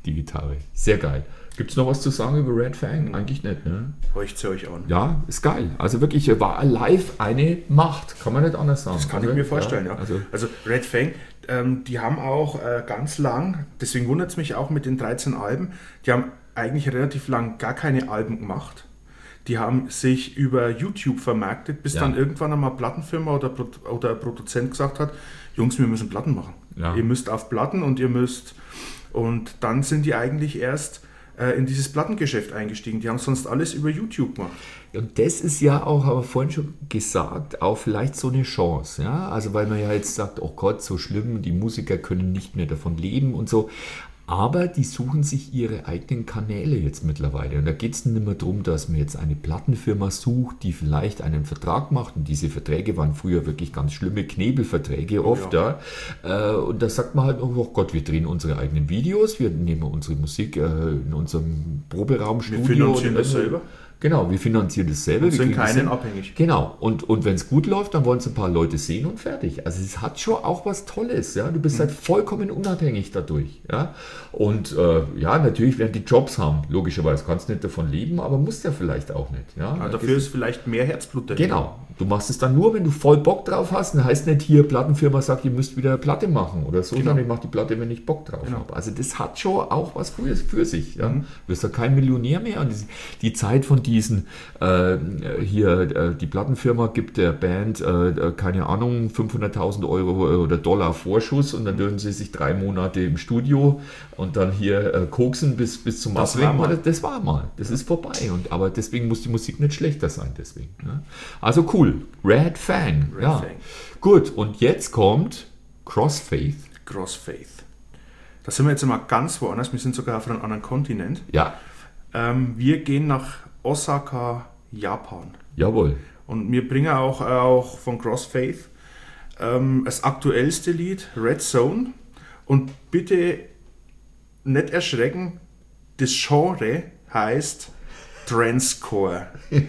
die Gitarre. Sehr geil. Gibt es noch was zu sagen über Red Fang? Eigentlich nicht, ne? Heucht sie euch an. Ja, ist geil. Also wirklich, war live eine Macht. Kann man nicht anders sagen. Das kann also, ich mir vorstellen, ja. Also, Also Red Fang, ähm, die haben auch äh, ganz lang, deswegen wundert es mich auch mit den dreizehn Alben, die haben eigentlich relativ lang gar keine Alben gemacht. Die haben sich über YouTube vermarktet, bis Ja. dann irgendwann einmal Plattenfirma oder, Pro oder Produzent gesagt hat, Jungs, wir müssen Platten machen. Ja. Ihr müsst auf Platten und ihr müsst... Und dann sind die eigentlich erst äh, in dieses Plattengeschäft eingestiegen. Die haben sonst alles über YouTube gemacht. Und das ist ja auch, haben wir vorhin schon gesagt, auch vielleicht so eine Chance. Ja? Also weil man ja jetzt sagt, oh Gott, so schlimm, die Musiker können nicht mehr davon leben und so. Aber die suchen sich ihre eigenen Kanäle jetzt mittlerweile. Und da geht es nicht mehr darum, dass man jetzt eine Plattenfirma sucht, die vielleicht einen Vertrag macht. Und diese Verträge waren früher wirklich ganz schlimme Knebelverträge oft. Ja. Ja. Und da sagt man halt, oh Gott, wir drehen unsere eigenen Videos, wir nehmen unsere Musik in unserem Proberaumstudio. Wir finanzieren das selber. Genau, wir finanzieren das selber. Und wir sind kriegen das keinen hin. abhängig. Genau, und, und wenn es gut läuft, dann wollen es ein paar Leute sehen und fertig. Also es hat schon auch was Tolles, ja. Du bist Mhm. halt vollkommen unabhängig dadurch, ja. Und äh, ja, natürlich werden die Jobs haben, logischerweise. Kannst nicht davon leben, aber musst ja vielleicht auch nicht, ja. Aber dafür ist vielleicht mehr Herzblut drin. Genau, du machst es dann nur, wenn du voll Bock drauf hast. Das heißt nicht hier, Plattenfirma sagt, ihr müsst wieder eine Platte machen oder so, Genau. sondern ich mache die Platte, wenn ich Bock drauf Genau. habe. Also das hat schon auch was für, für sich. Ja? Mhm. Du bist ja kein Millionär mehr. Und die, die Zeit von diesen, äh, hier, äh, die Plattenfirma gibt der Band, äh, keine Ahnung, fünfhunderttausend Euro oder Dollar Vorschuss und dann dürfen sie sich drei Monate im Studio und dann hier äh, koksen bis, bis zum Das Abwinken. war mal. Das, das war mal. Das ist vorbei. Und, aber deswegen muss die Musik nicht schlechter sein. Deswegen. Ja? Also cool. Red Fang. Red ja. Fang. Gut, und jetzt kommt Crossfaith. Crossfaith. Da sind wir jetzt mal ganz woanders. Wir sind sogar auf einem anderen Kontinent. Ja, Ähm, wir gehen nach Osaka, Japan. jawohl. Und wir bringen auch, auch von Crossfaith ähm, das aktuellste Lied, Red Zone. Und bitte nicht erschrecken, das Genre heißt Trancecore.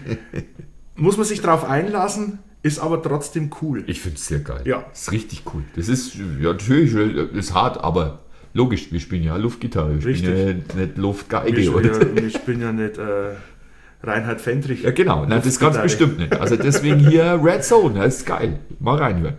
Muss man sich drauf einlassen, ist aber trotzdem cool. Ich finde es sehr geil. Ja. Ist richtig cool. Das ist, ja, natürlich, ist hart, aber logisch, wir spielen ja Luftgitarre. Wir Richtig. spielen ja nicht, nicht Luftgeige. Wir, oder? wir, ich bin ja nicht äh, Reinhard Fendrich. Ja, genau. Nein, das ganz Luftgitarre. bestimmt nicht. Also deswegen hier Red Zone. Das ist geil. Mal reinhören.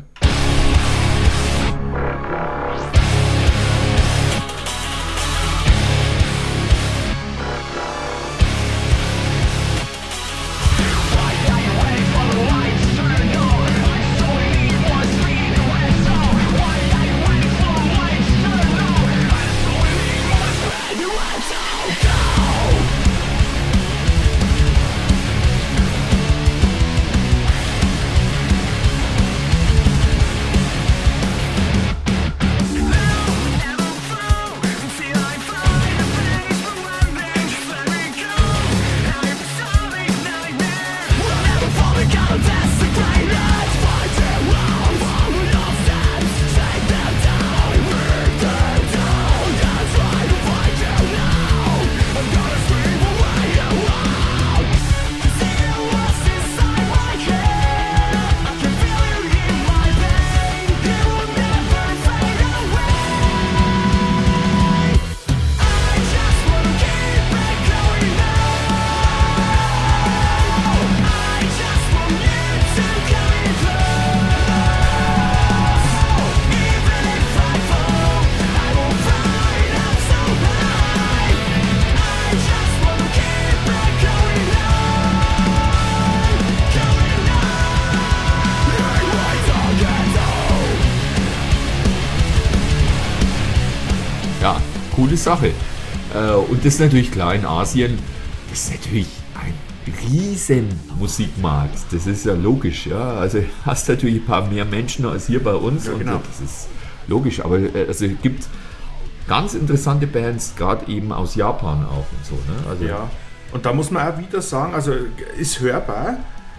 Ja, coole Sache. Äh, Und das ist natürlich klar in Asien, das ist natürlich ein riesen Musikmarkt. Das ist ja logisch. Ja? Also hast natürlich ein paar mehr Menschen als hier bei uns. Ja, genau. Und das ist logisch. Aber äh, also, es gibt ganz interessante Bands, gerade eben aus Japan auch und so. Ne? Also, Ja, und da muss man auch wieder sagen, also ist hörbar,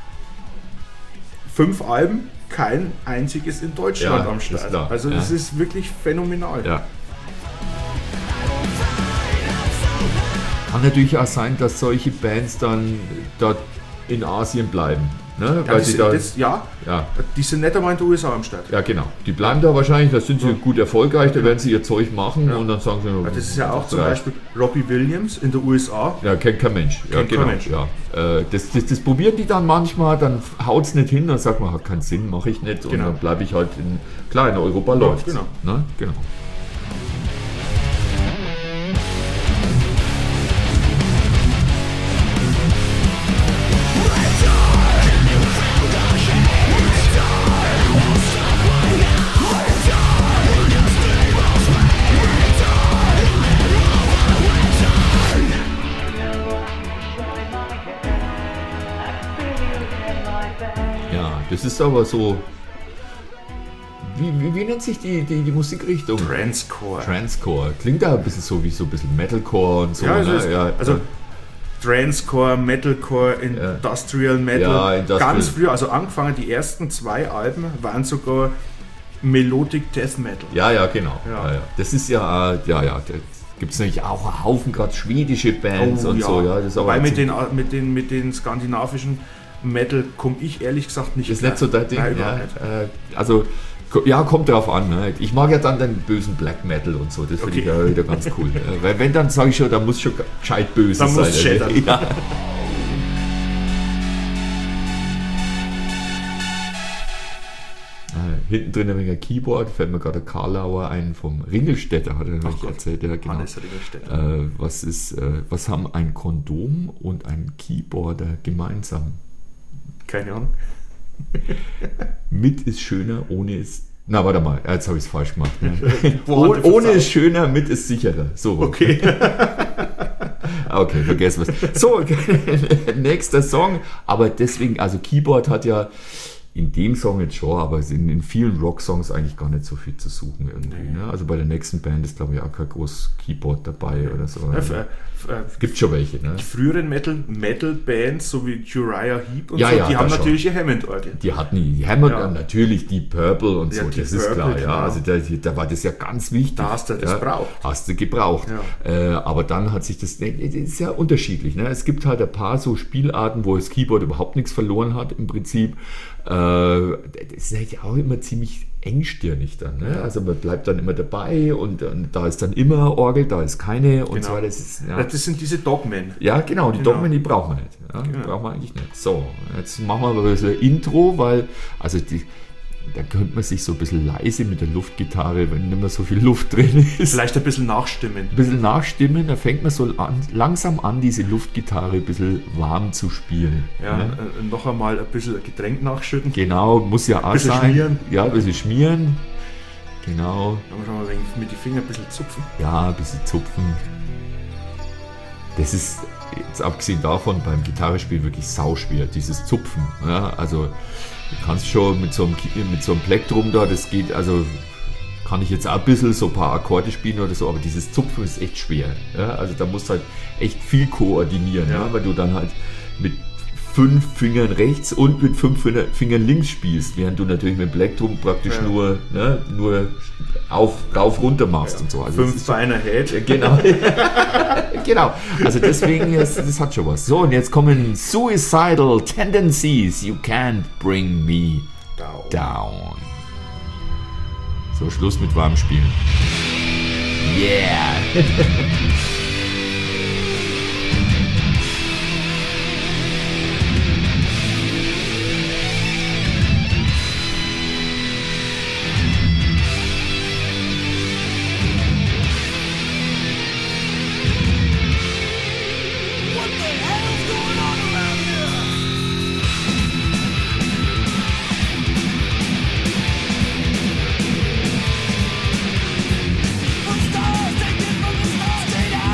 fünf Alben, kein einziges in Deutschland Ja, am ist Start. klar, Also ja. das ist wirklich phänomenal. Ja. Kann natürlich auch sein, dass solche Bands dann dort in Asien bleiben. Ne? Ja, Weil das, sie da, das, ja, ja, die sind nicht einmal in den U S A am Start. ja, genau. Die bleiben da wahrscheinlich, da sind sie gut erfolgreich, da werden sie ihr Zeug machen Ja. und dann sagen sie, Ja, das ist ja auch zum ja, Beispiel Robbie Williams in den U S A. Ja, kennt kein Mensch. Ja, Kennt kein genau. Mensch. Ja. Äh, das, das, das probieren die dann manchmal, dann haut es nicht hin, dann sagt man, hat keinen Sinn, mache ich nicht. Und Genau. dann bleibe ich halt in, klar, in Europa läuft. genau. Ne? Genau. Ja, das ist aber so. Wie, wie, wie nennt sich die, die, die Musikrichtung? Transcore. Transcore. Klingt da ein bisschen so wie so ein bisschen Metalcore und so. Ja, also, ne? es, ja, also ja. Transcore, Metalcore, Industrial Metal. Ja, Industrial. Ganz früh, also angefangen, die ersten zwei Alben waren sogar Melodic Death Metal. Ja, ja, genau. Ja. Ja. Ja. Das ist ja, äh, ja, ja, da gibt es nämlich auch einen Haufen gerade schwedische Bands und so. Ja, das ist aber Wobei mit ziemlich- den, mit, den, mit den skandinavischen Metal komme ich ehrlich gesagt nicht ist nicht so klar. dein Ding. Nein, Ja, überhaupt nicht. äh, also, ko- ja, kommt drauf an. Ne? Ich mag ja dann den bösen Black Metal und so. Das finde Okay. ich ja wieder ganz cool. Äh, Weil wenn, dann sage ich schon, da muss schon gescheit böse Da sein. muss schettern. Ja. Äh, Hinten drin ein wenig ein Keyboard, fällt mir gerade der Karlauer ein vom Ringelstädter, hat er nämlich Gott. erzählt. Ja, genau. Hannes Ringelstädter. Äh, was, ist, äh, was haben ein Kondom und ein Keyboarder gemeinsam? Keine Ahnung. Mit ist schöner, ohne ist. Na, warte mal, jetzt habe ich es falsch gemacht. Ne? Wo Oh, hat er ohne versagt? ist schöner, mit ist sicherer. So. rum. Okay. Okay, vergessen wir es. So, nächster Song. Aber deswegen, also Keyboard hat ja in dem Song jetzt schon, aber es in, in vielen Rock-Songs eigentlich gar nicht so viel zu suchen irgendwie. Ne? Also bei der nächsten Band ist, glaube ich, auch kein großes Keyboard dabei oder so. Ja, Also, f- f- gibt schon welche. Ne? Die früheren Metal, Metal-Bands, so wie Uriah Heep und Ja, so, ja, die haben das schon. natürlich ihr Hammond-Orgel. Die hatten die Hammer, Ja. natürlich die Purple und Ja, so, die das ist Purple, klar. Ja. klar. Also da, da war das ja ganz wichtig. Da hast du das ja, braucht. Hast du gebraucht. Ja. Äh, aber dann hat sich das, das ist ja unterschiedlich. Ne? Es gibt halt ein paar so Spielarten, wo das Keyboard überhaupt nichts verloren hat im Prinzip. Äh, das ist halt auch immer ziemlich engstirnig dann. Ne? Also man bleibt dann immer dabei und, und da ist dann immer Orgel, da ist keine und Genau. so weiter. Das ist, ja. Das sind diese Dogmen. Ja, genau, die Genau. Dogmen, die braucht man nicht. Ja, Genau. braucht man eigentlich nicht. So, jetzt machen wir aber so ein Intro, weil, also die, da könnte man sich so ein bisschen leise mit der Luftgitarre, wenn nicht mehr so viel Luft drin ist, Vielleicht ein bisschen nachstimmen. ein bisschen nachstimmen, da fängt man so an, langsam an, diese Luftgitarre ein bisschen warm zu spielen. Ja, Ne? äh, noch einmal ein bisschen Getränk nachschütten. Genau, muss ja auch bisschen sein. schmieren. Ja, ein bisschen schmieren. Genau. Dann muss man mal mit die Finger ein bisschen zupfen. Ja, ein bisschen zupfen. Das ist jetzt abgesehen davon beim Gitarrespiel wirklich sauschwer, dieses Zupfen. Ja, also du kannst schon mit so einem, Ki- mit so einem Plektrum da, das geht, also kann ich jetzt auch ein bisschen so ein paar Akkorde spielen oder so, aber dieses Zupfen ist echt schwer. Ja, also da musst du halt echt viel koordinieren, Ja. ja, weil du dann halt mit fünf Fingern rechts und mit fünf Finger- Fingern links spielst, während du natürlich mit dem Plektrum praktisch Ja. nur, ne, nur auf, rauf, runter machst und so. Also das Fünf ist schon- Beiner Head. ja, genau. Genau. Also deswegen, das, das hat schon was. So, und jetzt kommen Suicidal Tendencies. You can't bring me Down. down. So, Schluss mit warm Spielen. Yeah. What the hell's going on around here? From stars taken from the stars, stayed out.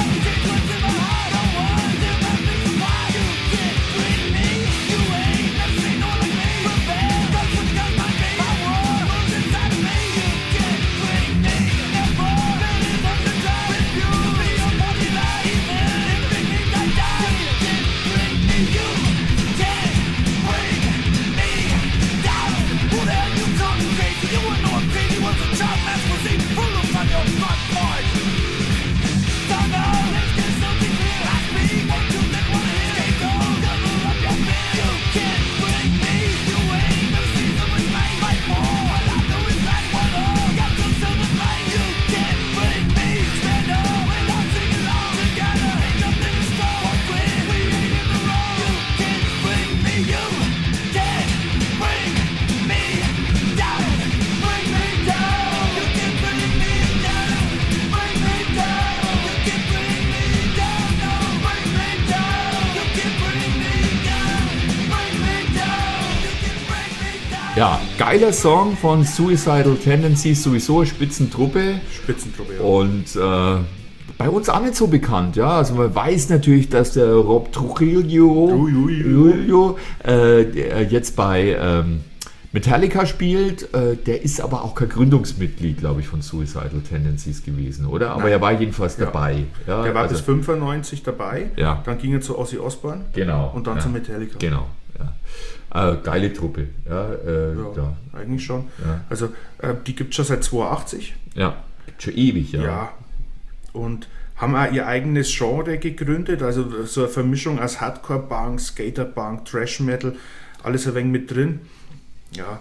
Ja, geiler Song von Suicidal Tendencies, sowieso eine Spitzentruppe. Spitzentruppe, ja. Und äh, bei uns auch nicht so bekannt, ja. Also man weiß natürlich, dass der Rob Trujillo, Trujillo äh, der jetzt bei ähm, Metallica spielt. Äh, der ist aber auch kein Gründungsmitglied, glaube ich, von Suicidal Tendencies gewesen, oder? Aber Nein. er war jedenfalls Ja. dabei. Ja, Der war also, bis fünfundneunzig dabei, Ja. dann ging er zu Ozzy Osbourne Genau. und dann ja. zu Metallica. Genau, ja. Äh, geile Truppe, ja. Äh, Ja, ja. eigentlich schon. Ja. Also äh, die gibt es schon seit zweiundachtzig. ja. Gibt schon ewig, ja. Ja. Und haben auch ihr eigenes Genre gegründet, also so eine Vermischung aus Hardcore-Punk, Skater-Punk, Thrash-Metal, alles ein wenig mit drin. Ja.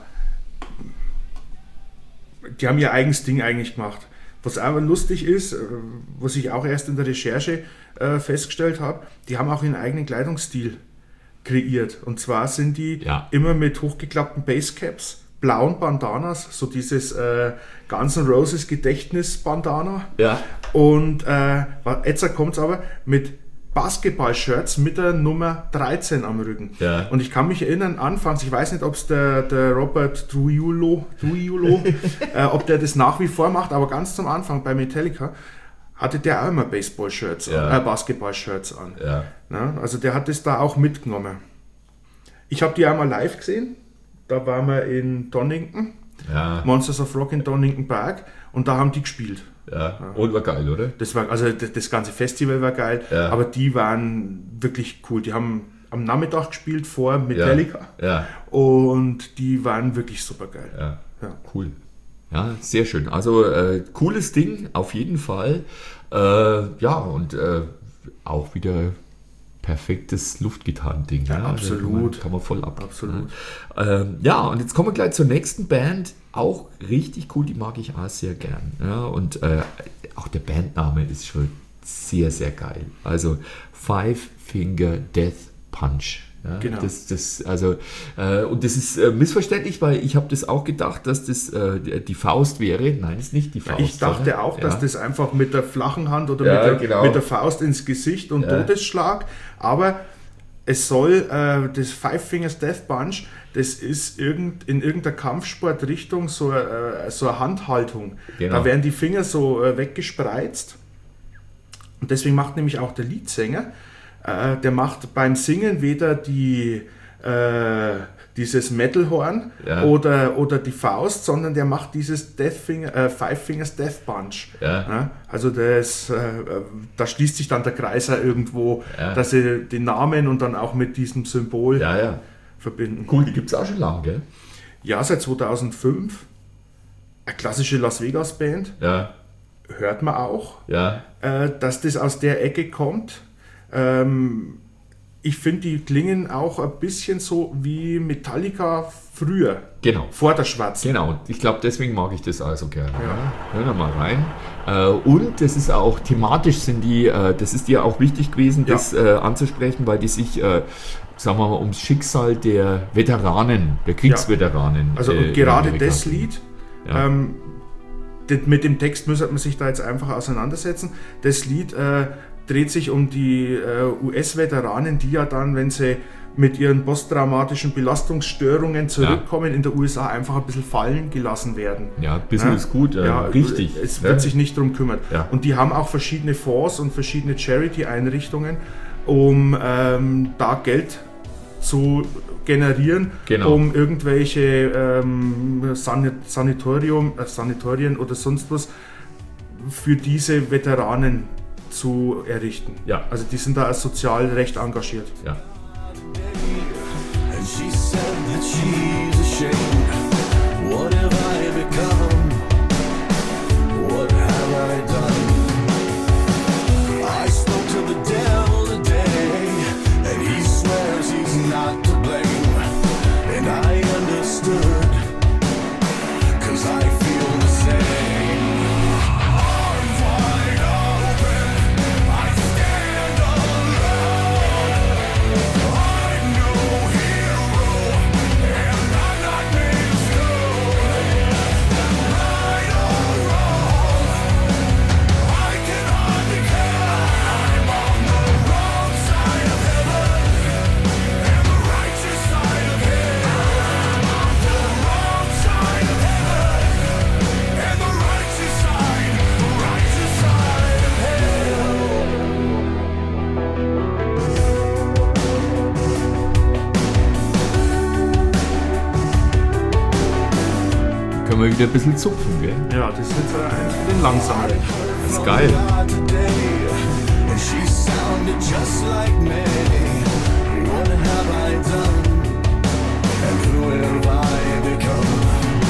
Die haben ihr eigenes Ding eigentlich gemacht. Was aber lustig ist, äh, was ich auch erst in der Recherche äh, festgestellt habe, die haben auch ihren eigenen Kleidungsstil kreiert. Und zwar sind die Ja. immer mit hochgeklappten Basecaps, blauen Bandanas, so dieses äh, Guns N' Roses Gedächtnis-Bandana. Ja. Und äh, jetzt kommt es aber mit Basketball-Shirts mit der Nummer dreizehn am Rücken. Ja. Und ich kann mich erinnern, anfangs, ich weiß nicht, ob es der, der Robert Trujillo, Trujillo äh, ob der das nach wie vor macht, aber ganz zum Anfang bei Metallica hatte der auch immer Baseball-Shirts, Ja. an, äh, Basketball-Shirts an. Ja. Ja, also der hat das da auch mitgenommen. Ich habe die einmal live gesehen, da waren wir in Donington, Ja. Monsters of Rock in Donington Park, und da haben die gespielt. Ja. Und war geil, oder? Das war, also das, das ganze Festival war geil, Ja. aber die waren wirklich cool. Die haben am Nachmittag gespielt vor Metallica Ja. und die waren wirklich super geil. Ja. Ja. Cool. Ja, sehr schön. Also äh, cooles Ding, auf jeden Fall. Äh, ja, und äh, auch wieder perfektes Luftgitarrending. Ja, Also absolut. Kann man, kann man voll ab. Absolut. Ja. Ähm, ja, und jetzt kommen wir gleich zur nächsten Band. Auch richtig cool, die mag ich auch sehr gern. Ja, und äh, auch der Bandname ist schon sehr, sehr geil. Also Five Finger Death Punch. Ja, Genau. Das, das, also, äh, und das ist äh, missverständlich, weil ich habe das auch gedacht, dass das äh, die- die Faust wäre. Nein, ist nicht die Faust. Ich dachte sondern- auch, ja. dass das einfach mit der flachen Hand oder Ja, mit, der, genau. mit der Faust ins Gesicht und Ja. Todesschlag, aber es soll äh, das Five Fingers Death Punch, das ist irgend, in irgendeiner Kampfsportrichtung so, äh, so eine Handhaltung. Genau. Da werden die Finger so äh, weggespreizt. Und deswegen macht nämlich auch der Leadsänger, äh, der macht beim Singen weder die, äh, dieses Metalhorn Ja. oder, oder die Faust, sondern der macht dieses Death Finger, äh, Five Fingers Death Punch. Ja. Also das, äh, da schließt sich dann der Kreis auch irgendwo, Ja. dass sie den Namen und dann auch mit diesem Symbol Ja, ja. verbinden. Cool, die gibt es auch schon lange, gell? Ja, seit zweitausendfünf. Eine klassische Las Vegas Band, Ja, hört man auch. ja. äh, dass das aus der Ecke kommt. Ähm, ich finde, die klingen auch ein bisschen so wie Metallica früher, Genau. vor der Schwarzen. Genau, und ich glaube, deswegen mag ich das also gerne. Ja. Hören wir mal rein. Äh, und das ist auch, thematisch sind die, äh, das ist dir auch wichtig gewesen, Ja. das äh, anzusprechen, weil die sich, äh, sagen wir mal, ums Schicksal der Veteranen, der Kriegsveteranen. Also äh, und gerade in Amerika das gehen. Lied, Ja. ähm, das, mit dem Text müsste man sich da jetzt einfach auseinandersetzen. Das Lied äh, dreht sich um die äh, U S-Veteranen, die ja dann, wenn sie mit ihren posttraumatischen Belastungsstörungen zurückkommen, in der U S A einfach ein bisschen fallen gelassen werden. Ja, ein bisschen Ja. ist gut, äh, richtig. Es wird Ja. sich nicht drum kümmern. Ja. Und die haben auch verschiedene Fonds und verschiedene Charity-Einrichtungen, um ähm, da Geld zu generieren, Genau. um irgendwelche ähm, San Sanatorium, äh, Sanatorien oder sonst was für diese Veteranen zu errichten. Ja. Also die sind da als sozial recht engagiert. Ja. And she said that she's ashamed. What have I become? What have I done? I spoke to the devil today, and he swears he's not to blame. And I understood, 'cause I feel the same. Arms wide open, I stand alone. I'm no hero, and I'm not made mal wieder ein bisschen zupfen, gell? Ja, das ist jetzt äh, eins von den langsameren. Das ist geil. And she sounded just like me. What have I done? And who have I become?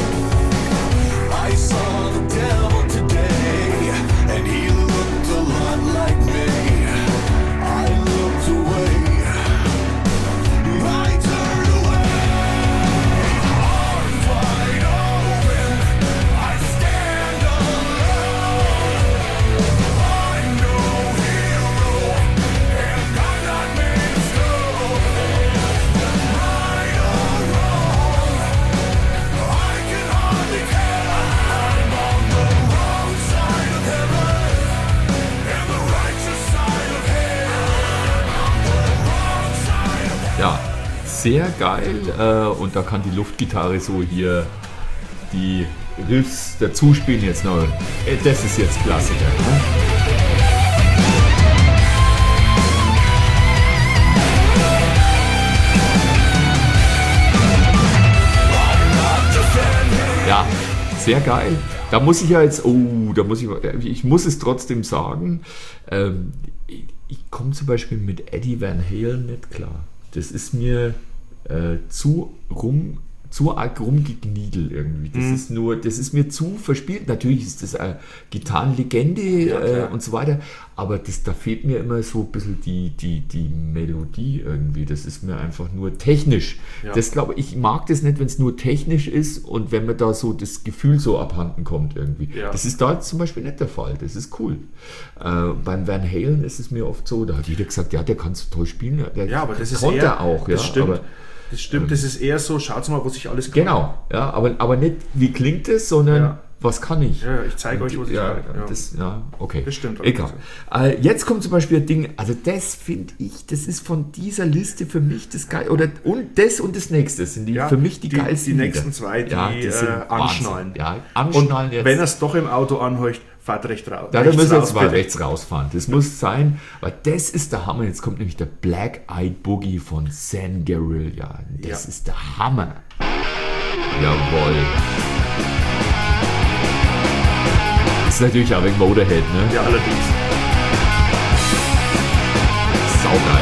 I saw the devil today, and he looked a lot like me. I looked away. I turned away. Arms wide open, I stand alone. I'm no hero, and I'm not made of stone. Right or wrong, I can hardly care. I'm on the wrong side of heaven, and the righteous side of hell. On the wrong side of hell. Ja, sehr geil. Äh, und da kann die Luftgitarre so hier die Riffs dazu spielen jetzt noch. Äh, Das ist jetzt Klassiker. Ne? Ja, sehr geil. Da muss ich ja jetzt, oh, da muss ich, ich muss es trotzdem sagen, ähm, ich, ich komme zum Beispiel mit Eddie Van Halen nicht klar. Das ist mir äh, zu rum, zu arg rumgekniedelt irgendwie. Das ist nur, das ist mir zu verspielt. Natürlich ist das eine Gitarrenlegende äh, und so weiter, aber das, da fehlt mir immer so ein bisschen die, die, die Melodie irgendwie. Das ist mir einfach nur technisch. Ja. Das glaube ich, ich mag das nicht, wenn es nur technisch ist und wenn mir da so das Gefühl so abhanden kommt irgendwie. Ja. Das ist da jetzt zum Beispiel nicht der Fall. Das ist cool. Äh, beim Van Halen ist es mir oft so, da hat jeder gesagt, ja, der kann so toll spielen. Der Ja, aber das ist konnte eher, auch. Ja, das stimmt. aber, Das stimmt, das ist eher so, schaut mal, was ich alles kann. genau, ja, aber, aber nicht, wie klingt es, sondern Ja. was kann ich? Ja, ich zeige euch, was ich ja, kann. Ja. Das, ja, okay. Das stimmt auch. Egal. Äh, jetzt kommt zum Beispiel ein Ding, also das finde ich, das ist von dieser Liste für mich das geil, oder und das und das nächste sind die, Ja, für mich die, die- geilsten die nächsten Lieder. zwei, die, ja, das sind äh, Wahnsinn. anschnallen. Ja, Und anschnallen jetzt. wenn er es doch im Auto anheucht, fahrt recht raus. Da, da müssen wir raus, jetzt mal bitte. rechts rausfahren. Das muss sein, weil das ist der Hammer. Jetzt kommt nämlich der Black Eyed Boogie von San Guerrilla. Das Ja. ist der Hammer. Jawohl. Das ist natürlich auch wegen Motorhead, ne? Ja, allerdings. Saugeil.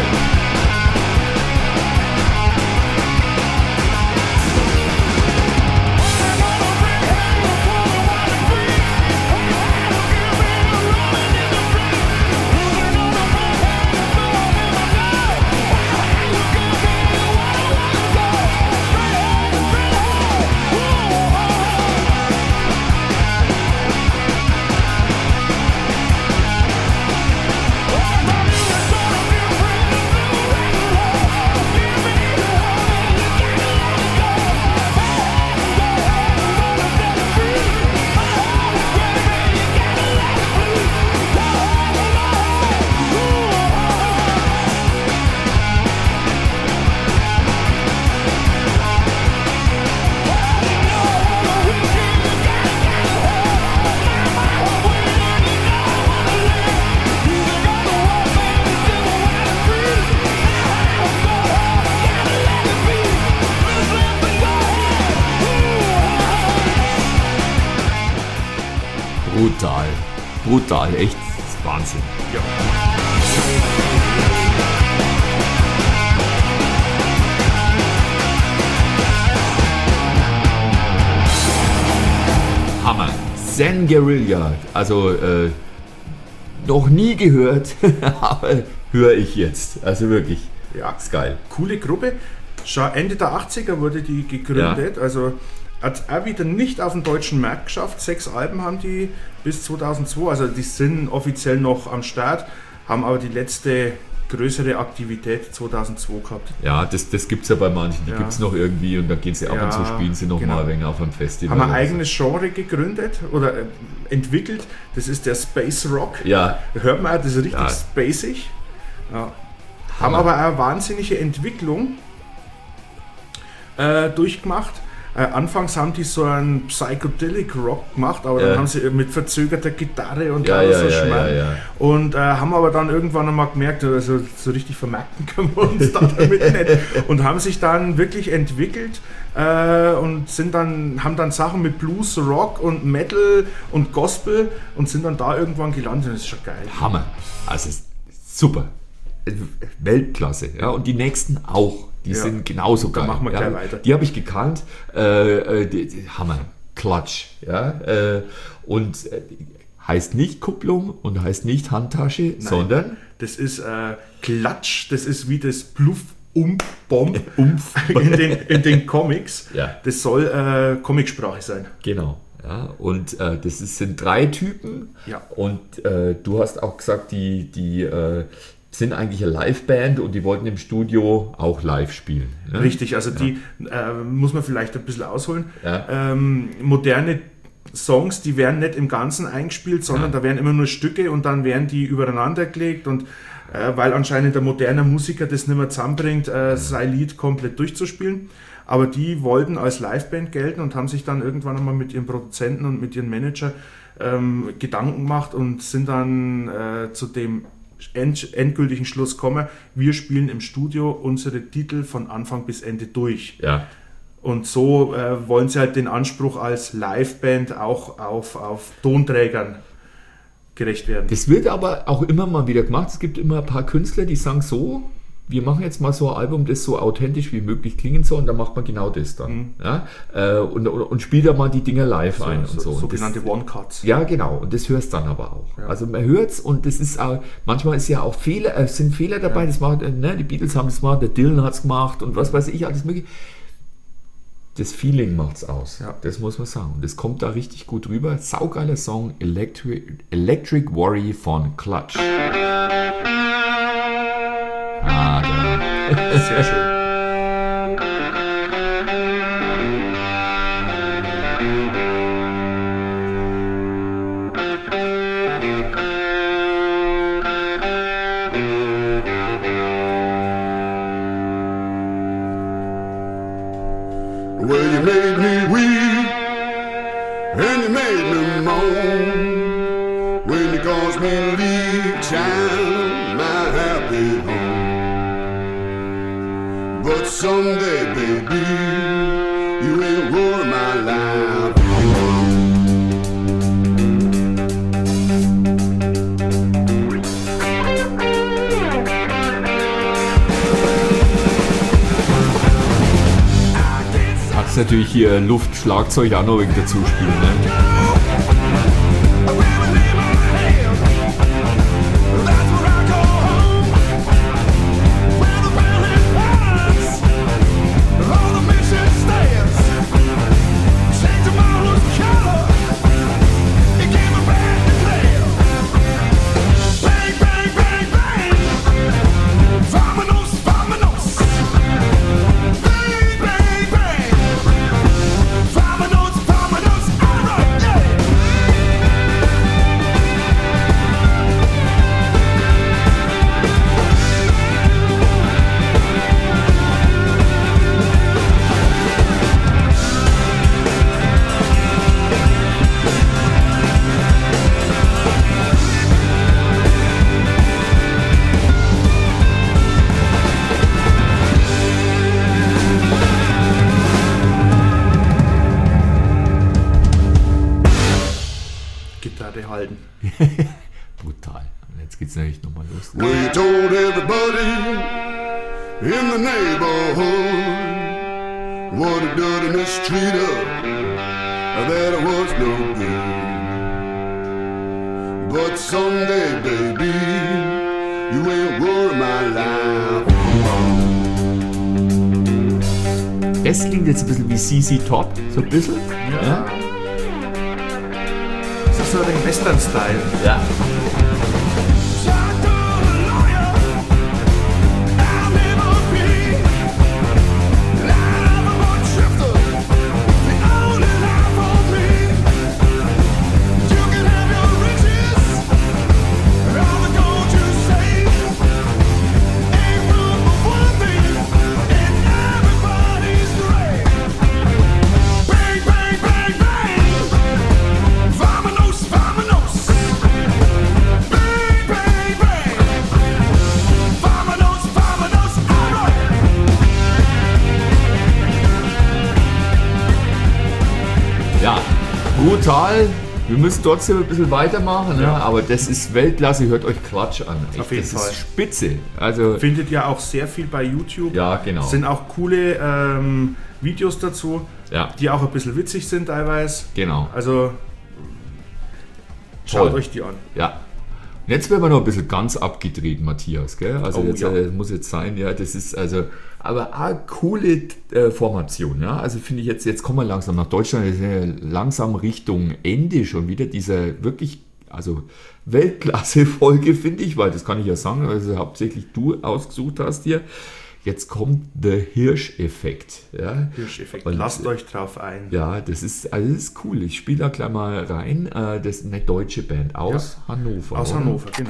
Brutal. Brutal. Echt das ist Wahnsinn. Ja. Hammer. San Guerrilla. Also äh, noch nie gehört, aber höre ich jetzt. Also wirklich. Ja. Ist geil. Coole Gruppe. Schon Ende der achtziger wurde die gegründet. Also hat auch wieder nicht auf den deutschen Markt geschafft. Sechs Alben haben die bis zweitausendzwei. Also die sind offiziell noch am Start, haben aber die letzte größere Aktivität zweitausendzwei gehabt. Ja, das, das gibt es ja bei manchen. Die Ja. gibt es noch irgendwie und da gehen sie ab und zu, Ja, spielen sie noch genau. mal ein wenig auf einem Festival. Haben ein oder so. eigenes Genre gegründet oder äh, entwickelt. Das ist der Space Rock. Ja, Da hört man auch, das ist richtig Ja. spacig. Ja. Haben Hammer. aber auch eine wahnsinnige Entwicklung äh, durchgemacht. Äh, anfangs haben die so einen Psychedelic Rock gemacht, aber Ja. dann haben sie mit verzögerter Gitarre und Ja, lauter ja, so ja, Schmarrn. ja, ja. Und äh, haben aber dann irgendwann einmal gemerkt, also so richtig vermarkten können wir uns da damit nicht. Und haben sich dann wirklich entwickelt äh, und sind dann, haben dann Sachen mit Blues, Rock und Metal und Gospel und sind dann da irgendwann gelandet. Das ist schon geil. Hammer. Also es ist super. Weltklasse. Ja, und die nächsten auch. Die Ja. sind genauso Da geil. machen wir ja, gleich weiter. Die habe ich gekannt. Äh, äh, die, die, Hammer. Klatsch. Ja, äh, und äh, heißt nicht Kupplung und heißt nicht Handtasche, sondern Das ist äh, Klatsch, das ist wie das Bluff um Bomb Umf. in den, in den Comics. Ja. Das soll äh, Comicsprache sein. Genau. Ja, und äh, das ist, sind drei Typen. Ja. Und äh, du hast auch gesagt, die, die äh, sind eigentlich eine Liveband und die wollten im Studio auch live spielen. Ne? Richtig, also die äh, muss man vielleicht ein bisschen ausholen. Ja. Ähm, moderne Songs, die werden nicht im Ganzen eingespielt, sondern Ja. da werden immer nur Stücke und dann werden die übereinander gelegt und äh, weil anscheinend der moderne Musiker das nicht mehr zusammenbringt, äh, sein Lied komplett durchzuspielen. Aber die wollten als Liveband gelten und haben sich dann irgendwann einmal mit ihren Produzenten und mit ihrem Manager ähm, Gedanken gemacht und sind dann äh, zu dem end, endgültigen Schluss gekommen, wir spielen im Studio unsere Titel von Anfang bis Ende durch. Ja. Und so äh, wollen sie halt den Anspruch als Liveband auch auf, auf Tonträgern gerecht werden. Das wird aber auch immer mal wieder gemacht. Es gibt immer ein paar Künstler, die sagen so, wir machen jetzt mal so ein Album, das so authentisch wie möglich klingen soll und dann macht man genau das dann. Ja? Äh, und, und, und spielt da mal die Dinger live ein und so. Und sogenannte das, One-Cuts. ja, genau. Und das hörst dann aber auch. Ja. Also man hört's und das ist auch, manchmal ist ja auch Fehler, äh, sind Fehler dabei. Das macht, äh, ne, die Beatles haben das gemacht, der Dylan hat's gemacht und was weiß ich, alles mögliche. Das Feeling macht's aus. Ja. Das muss man sagen. Und das kommt da richtig gut rüber. Saugeiler Song Electric, Electric Worry von Clutch. Ah, da. Sehr schön. Well, you made me weep and you made me moan when you caused me to leave child my happy home. But someday, baby, you ain't ruin my life. Kannst natürlich hier Luft, Schlagzeug auch noch irgendwie dazu spielen. Ne? Gitarre halten. Brutal. Und jetzt geht's natürlich nochmal los. Well, you told everybody in the neighborhood what a dirty mistreater, that I was no good. But someday, baby, you ain't ruin my life. Das klingt jetzt ein bisschen wie C C Top, so ein bisschen. Ja. Das ist so den Western-Style. Ja. brutal. Wir müssen trotzdem ein bisschen weitermachen, Ja. ne? Aber das ist Weltklasse. Hört euch Quatsch an. Echt, Auf jeden das Fall. ist spitze. Also, Findet ihr auch sehr viel bei YouTube. ja, genau. Es sind auch coole ähm, Videos dazu, Ja, die auch ein bisschen witzig sind teilweise. genau. Also schaut Toll. euch die an. Ja. Und jetzt werden wir noch ein bisschen ganz abgedreht, Matthias, gell? Also Oh, jetzt ja. äh, muss jetzt sein, ja, das ist also, aber eine coole äh, Formation, ja. Also finde ich jetzt, jetzt kommen wir langsam nach Deutschland, das ist ja langsam Richtung Ende schon wieder dieser wirklich, also Weltklasse-Folge, finde ich, weil das kann ich ja sagen, also hauptsächlich du ausgesucht hast hier. Jetzt kommt der Hirsch-Effekt, ja. Hirsch-Effekt. Und- Lasst euch drauf ein. Ja, das ist, also das ist cool. Ich spiele da gleich mal rein. Äh, Das ist eine deutsche Band aus Hannover. Aus oder? Hannover, genau.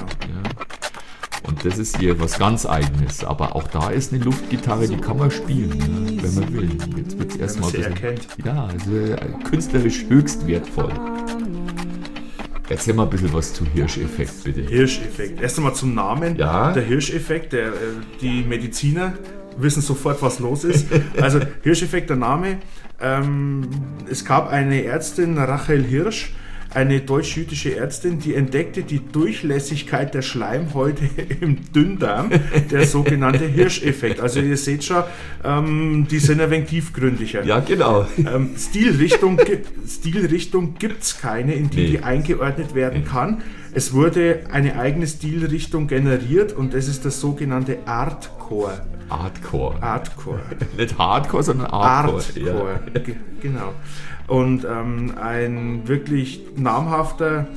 Und das ist hier was ganz Eigenes. Aber auch da ist eine Luftgitarre, die kann man spielen, ne, wenn man will. Jetzt wird es erstmal sie ein bisschen. erkennt. Ja, also äh, künstlerisch höchst wertvoll. Erzähl mal ein bisschen was zu Hirsch-Effekt, bitte. Hirsch-Effekt. Erst einmal zum Namen. Ja. Der Hirsch-Effekt, der, äh, die Mediziner wissen sofort, was los ist. Also Hirsch-Effekt, der Name. Ähm, es gab eine Ärztin, Rachel Hirsch, eine deutsch-jüdische Ärztin, die entdeckte die Durchlässigkeit der Schleimhäute im Dünndarm, der sogenannte Hirsch-Effekt. Also ihr seht schon, ähm, die sind ein wenig tiefgründiger. Ja, genau. Ähm, Stilrichtung gi- Stilrichtung gibt es keine, in die Nee. die eingeordnet werden kann. Es wurde eine eigene Stilrichtung generiert und das ist das sogenannte Artcore. Hardcore. Artcore. Nicht Hardcore, sondern Hardcore. Artcore. Ge- Genau. Und ähm, ein wirklich namhafter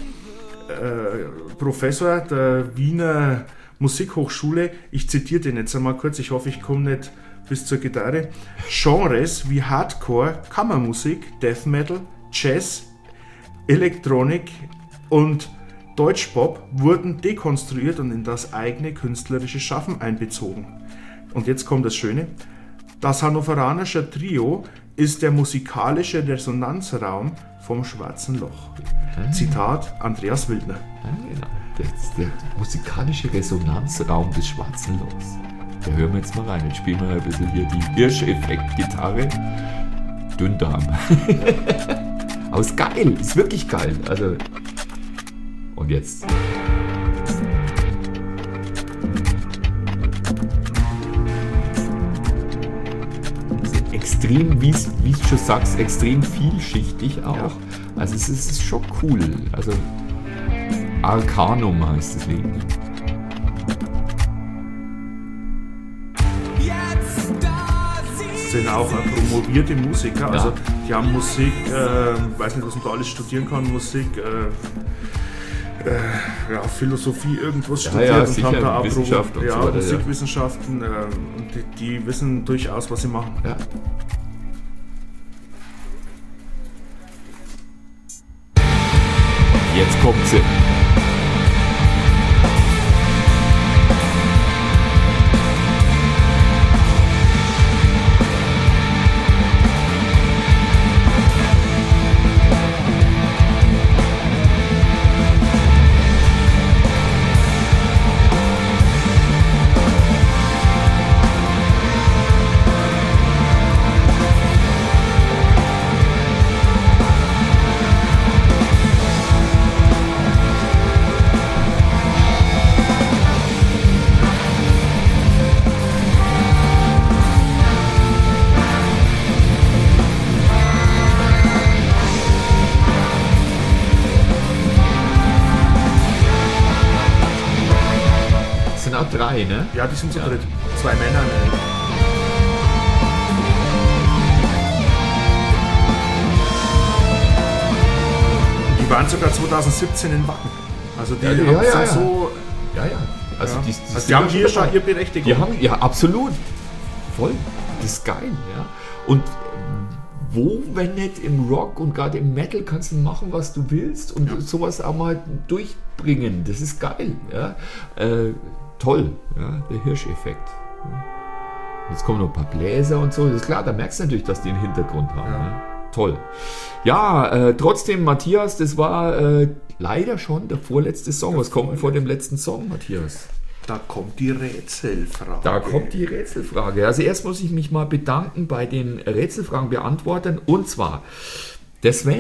äh, Professor der Wiener Musikhochschule, ich zitiere den jetzt einmal kurz, ich hoffe, ich komme nicht bis zur Gitarre. Genres wie Hardcore, Kammermusik, Death Metal, Jazz, Elektronik und Deutschpop wurden dekonstruiert und in das eigene künstlerische Schaffen einbezogen. Und jetzt kommt das Schöne. Das hannoveranische Trio ist der musikalische Resonanzraum vom Schwarzen Loch. Zitat Andreas Wildner. Ja, genau. Das ist der musikalische Resonanzraum des Schwarzen Lochs. Da hören wir jetzt mal rein. Jetzt spielen wir ein bisschen hier die Hirsch-Effekt-Gitarre. Dünndarm. Aber ist geil, ist wirklich geil. Also. Und jetzt. Ist extrem, wie du schon sagst, extrem vielschichtig auch. Ja. Also es ist, es ist schon cool. Also Arcanum heißt das Lied. Jetzt da sie Das sind auch äh, promovierte Musiker. Also Ja. die haben Musik, äh, weiß nicht, was man da alles studieren kann, Musik, äh, äh, ja, Philosophie, irgendwas Ja, studiert ja, und sicher, haben da auch Wissenschaft und ja, so weiter, ja. Musikwissenschaften, äh, und die, die wissen durchaus, was sie machen. Ja. Jetzt kommt sie. Es sind auch drei, ne? Ja, die sind zu Ja. dritt. Zwei Männer. Ne? Die waren sogar zwanzig siebzehn in Wacken. Also die Ja, haben ja, ja, sind ja. so. Ja, ja. Also Ja. die, die, Also die sind haben da hier schon dabei. ihre Berechtigung. Die haben, ja, absolut. Voll. Das ist geil, ja. Und wo, wenn nicht im Rock und gerade im Metal, kannst du machen, was du willst und sowas auch mal durchbringen. Das ist geil, ja. Äh, toll, ja, der Hirsch-Effekt. Ja. Jetzt kommen noch ein paar Bläser und so. Das ist klar, da merkst du natürlich, dass die einen Hintergrund haben. Ja. Ja. Toll. Ja, äh, trotzdem, Matthias, das war äh, leider schon der vorletzte Song. Was kommt denn vor dem letzten Song, Matthias? Da kommt die Rätselfrage. Da kommt die Rätselfrage. Also erst muss ich mich mal bedanken bei den Rätselfragenbeantwortern. Und zwar der Sven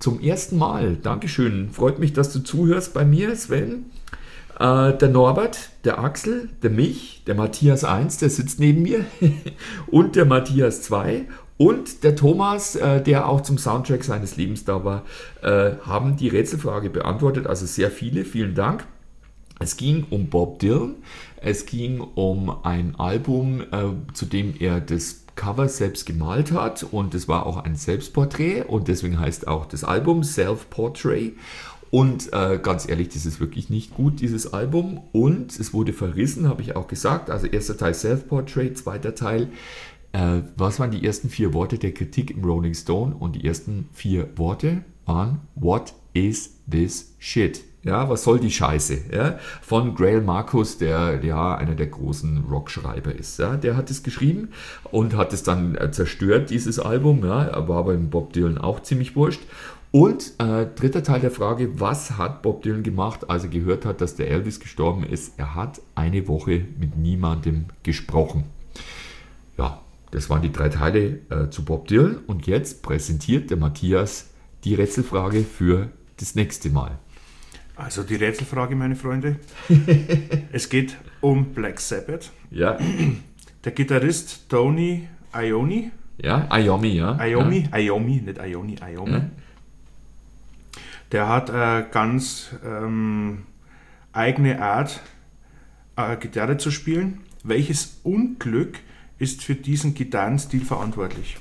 zum ersten Mal. Dankeschön. Freut mich, dass du zuhörst bei mir, Sven. Äh, der Norbert, der Axel, der mich, der Matthias eins, der sitzt neben mir und der Matthias zwei und der Thomas, äh, der auch zum Soundtrack seines Lebens da war, äh, haben die Rätselfrage beantwortet. Also sehr viele, vielen Dank. Es ging um Bob Dylan, es ging um ein Album, äh, zu dem er das Cover selbst gemalt hat und es war auch ein Selbstporträt und deswegen heißt auch das Album Self-Portrait. Und äh, ganz ehrlich, das ist wirklich nicht gut, dieses Album. Und es wurde verrissen, habe ich auch gesagt. Also erster Teil Self-Portrait, zweiter Teil. Äh, was waren die ersten vier Worte der Kritik im Rolling Stone? Und die ersten vier Worte waren What is this shit? Ja, was soll die Scheiße? Ja, von Greil Marcus, der ja einer der großen Rockschreiber ist. Ja, der hat es geschrieben und hat es dann äh, zerstört, dieses Album. Ja, war beim Bob Dylan auch ziemlich wurscht. Und äh, dritter Teil der Frage, was hat Bob Dylan gemacht, als er gehört hat, dass der Elvis gestorben ist? Er hat eine Woche mit niemandem gesprochen. Ja, das waren die drei Teile äh, zu Bob Dylan. Und jetzt präsentiert der Matthias die Rätselfrage für das nächste Mal. Also die Rätselfrage, meine Freunde. Es geht um Black Sabbath. Ja, Der Gitarrist Tony Iommi. ja, Iommi, ja. Iommi, Iommi, nicht Iommi, Iommi. Ja. Der hat eine ganz ähm, eigene Art, äh, Gitarre zu spielen. Welches Unglück ist für diesen Gitarrenstil verantwortlich?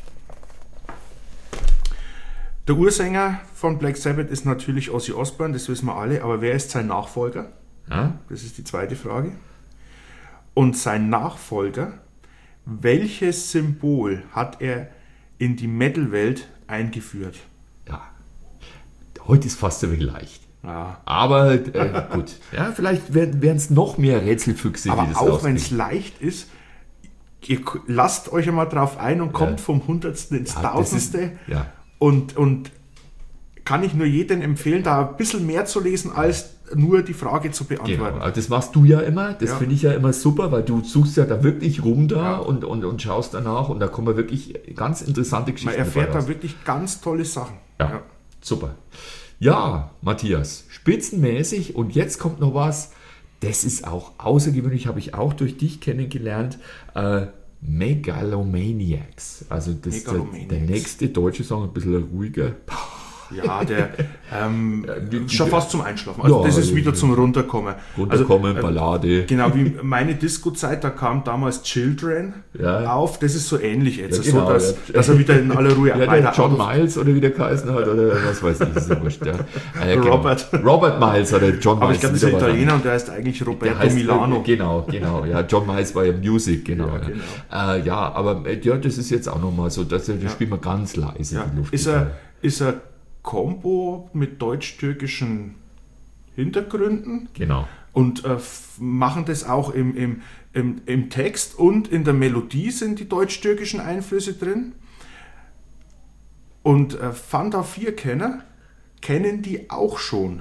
Der Ursänger von Black Sabbath ist natürlich Ozzy Osbourne, das wissen wir alle, aber wer ist sein Nachfolger? Ja. Das ist die zweite Frage. Und sein Nachfolger, welches Symbol hat er in die Metal-Welt eingeführt? Ja. Heute ist fast ein wenig leicht. Ja. Aber äh, gut, ja, vielleicht werden es noch mehr Rätselfüchse, Aber die das auch wenn es rauskriegen. leicht ist, ihr k- lasst euch einmal drauf ein und kommt Ja. vom Hundertsten ins Ja, das ist- Tausendste. ja. Und, und kann ich nur jedem empfehlen, da ein bisschen mehr zu lesen, als nur die Frage zu Genau, beantworten. aber das machst du ja immer, das Ja. finde ich ja immer super, weil du suchst ja da wirklich rum da Ja. und, und, und schaust danach und da kommen wirklich ganz interessante Geschichten Man erfährt dabei raus. da wirklich ganz tolle Sachen. Ja, super. Ja, Matthias, spitzenmäßig und jetzt kommt noch was, das ist auch außergewöhnlich, habe ich auch durch dich kennengelernt, äh, Megalomaniacs. Also das ist der, Megalomaniacs. der nächste deutsche Song, ein bisschen ruhiger. Ja, der ähm, die- schon fast zum Einschlafen. Also Ja, das ist ja, wieder ja. zum Runterkommen. Runterkommen, Also, äh, Ballade. Genau, wie meine Disco-Zeit, da kam damals Children Ja. auf. Das ist so ähnlich jetzt, Ja, genau, so, dass, ja. dass er wieder in aller Ruhe Ja, der weiter John Autos- Miles oder wie der geheißen hat oder was weiß ich, ist ja wurscht. Ja. Äh, genau. Robert. Robert Miles oder John Aber Miles. ich glaube, das ist wieder ein was Italiener und der heißt eigentlich Der Roberto heißt, Milano. Genau, genau. Ja, John Miles war ja Music, genau. Ja, Ja, genau. Äh, ja aber äh, ja, das ist jetzt auch nochmal so, dass das spielen wir ganz leise. Ja. die Luft Ist er ist er Combo mit deutsch-türkischen Hintergründen Genau. und äh, f- machen das auch im, im, im, im Text und in der Melodie sind die deutsch-türkischen Einflüsse drin. Und äh, Fanta vier Kenner kennen die auch schon.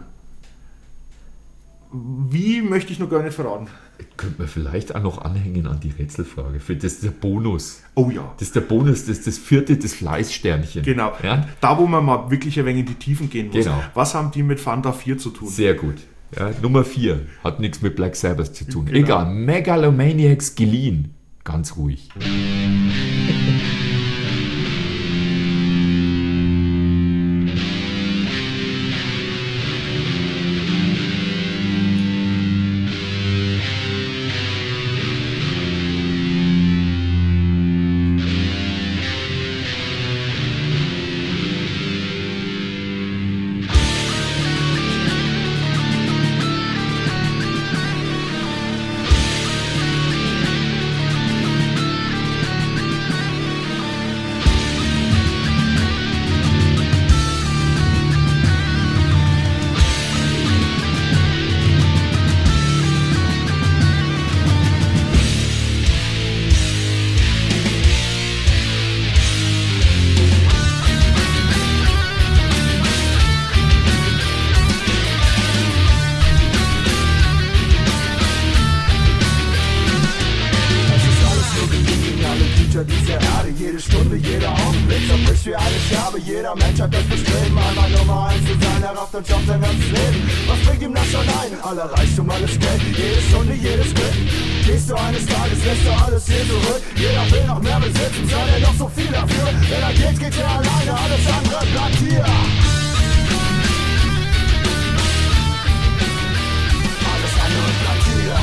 Wie möchte ich noch gar nicht verraten. Könnte man vielleicht auch noch anhängen an die Rätselfrage. Für das ist der Bonus. Oh ja. Das ist der Bonus, das ist das vierte, das Fleißsternchen. Genau. Ja? Da, wo man mal wirklich ein wenig in die Tiefen gehen muss. Genau. Was haben die mit Fanta vier zu tun? Sehr gut. Ja, Nummer vier hat nichts mit Black Sabbath zu tun. Genau. Egal, Megalomaniacs geliehen. Ganz ruhig. Jeder Mensch hat das Bestreben, einmal Nummer eins zu sein. Er rafft und schafft sein ganzes Leben. Was bringt ihm das schon ein? Aller Reichtum, alles Geld, jede Stunde, jedes Glück. Gehst du eines Tages, lässt du alles hier zurück. Jeder will noch mehr besitzen, soll er noch so viel dafür. Wenn er geht, geht er alleine, alles andere bleibt hier. Alles andere bleibt hier.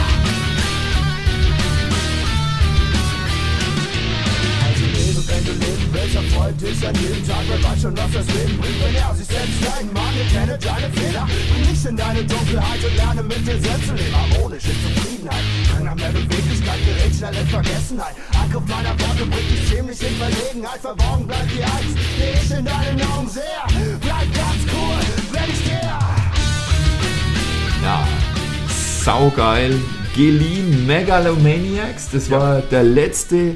Also lebe, wenn du leben willst, erfreut dich an jedem Tag. Wer weiß schon, was das Leben bringt, wenn er sich selbst leiden mag. Erkenne deine Fehler, bring dich in deine Dunkelheit und lerne mit dir selbst zu leben. Harmonische Zufriedenheit, Drang nach mehr Beweglichkeit, gerät schnell in Vergessenheit. Angriff meiner Worte bringt dich ziemlich in Verlegenheit. Verborgen bleibt die Angst, die ich in deinen Augen sehe. Bleib ganz cool, wenn ich gehe. Ja, saugeil. Geliehen Megalomaniacs, das war der letzte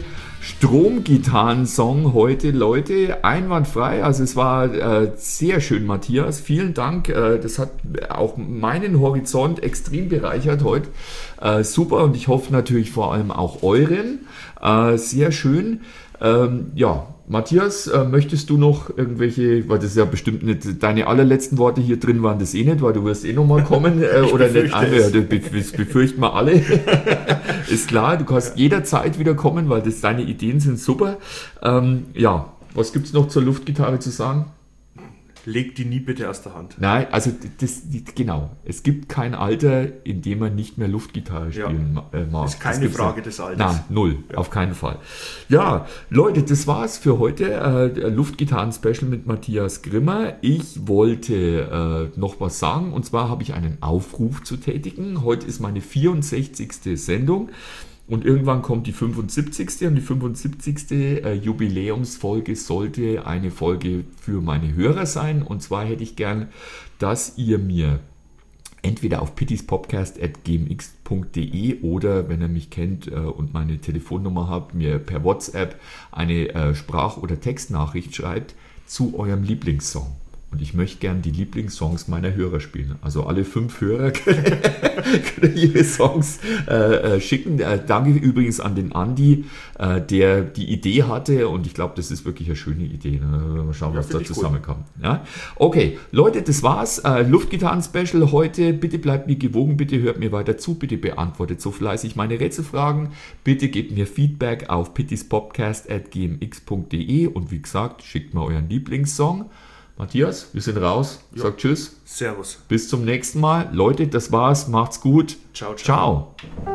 Stromgitarren-Song heute, Leute, einwandfrei, also es war äh, sehr schön, Matthias, vielen Dank, äh, das hat auch meinen Horizont extrem bereichert heute, äh, super, und ich hoffe natürlich vor allem auch euren, äh, sehr schön, ähm, ja, Matthias, äh, möchtest du noch irgendwelche, weil das ist ja bestimmt nicht, deine allerletzten Worte hier drin waren das eh nicht, weil du wirst eh nochmal kommen, äh, oder nicht alle, ja, das befürchten wir alle, ist klar, du kannst jederzeit wieder kommen, weil das, deine Ideen sind super. Ähm, ja, was gibt es noch zur Luftgitarre zu sagen? Leg die nie bitte aus der Hand. Nein, also das, genau. Es gibt kein Alter, in dem man nicht mehr Luftgitarre spielen ja, äh, mag. Das ist keine Frage des Alters. Nein, null, ja. Auf keinen Fall. Ja, Leute, das war's für heute. Äh, Luftgitarren-Special mit Matthias Grimmer. Ich wollte äh, noch was sagen, und zwar habe ich einen Aufruf zu tätigen. Heute ist meine vierundsechzigste Sendung. Und irgendwann kommt die fünfundsiebzigste und die fünfundsiebzigste äh, Jubiläumsfolge sollte eine Folge für meine Hörer sein. Und zwar hätte ich gern, dass ihr mir entweder auf pittiespodcast at g m x punkt d e oder, wenn ihr mich kennt äh, und meine Telefonnummer habt, mir per WhatsApp eine äh, Sprach- oder Textnachricht schreibt zu eurem Lieblingssong. Und ich möchte gern die Lieblingssongs meiner Hörer spielen. Also alle fünf Hörer können, können ihre Songs äh, schicken. Äh, danke übrigens an den Andi, äh, der die Idee hatte. Und ich glaube, das ist wirklich eine schöne Idee. Ne? Mal schauen, Ja, was da ich zusammenkommt. Ja? Okay, Leute, das war's. Äh, Luftgitarren-Special heute. Bitte bleibt mir gewogen. Bitte hört mir weiter zu. Bitte beantwortet so fleißig meine Rätselfragen. Bitte gebt mir Feedback auf pittiespodcast at g m x punkt d e. Und wie gesagt, schickt mir euren Lieblingssong. Matthias, wir sind raus. Ja. Sagt Tschüss. Servus. Bis zum nächsten Mal. Leute, das war's. Macht's gut. Ciao, ciao. Ciao.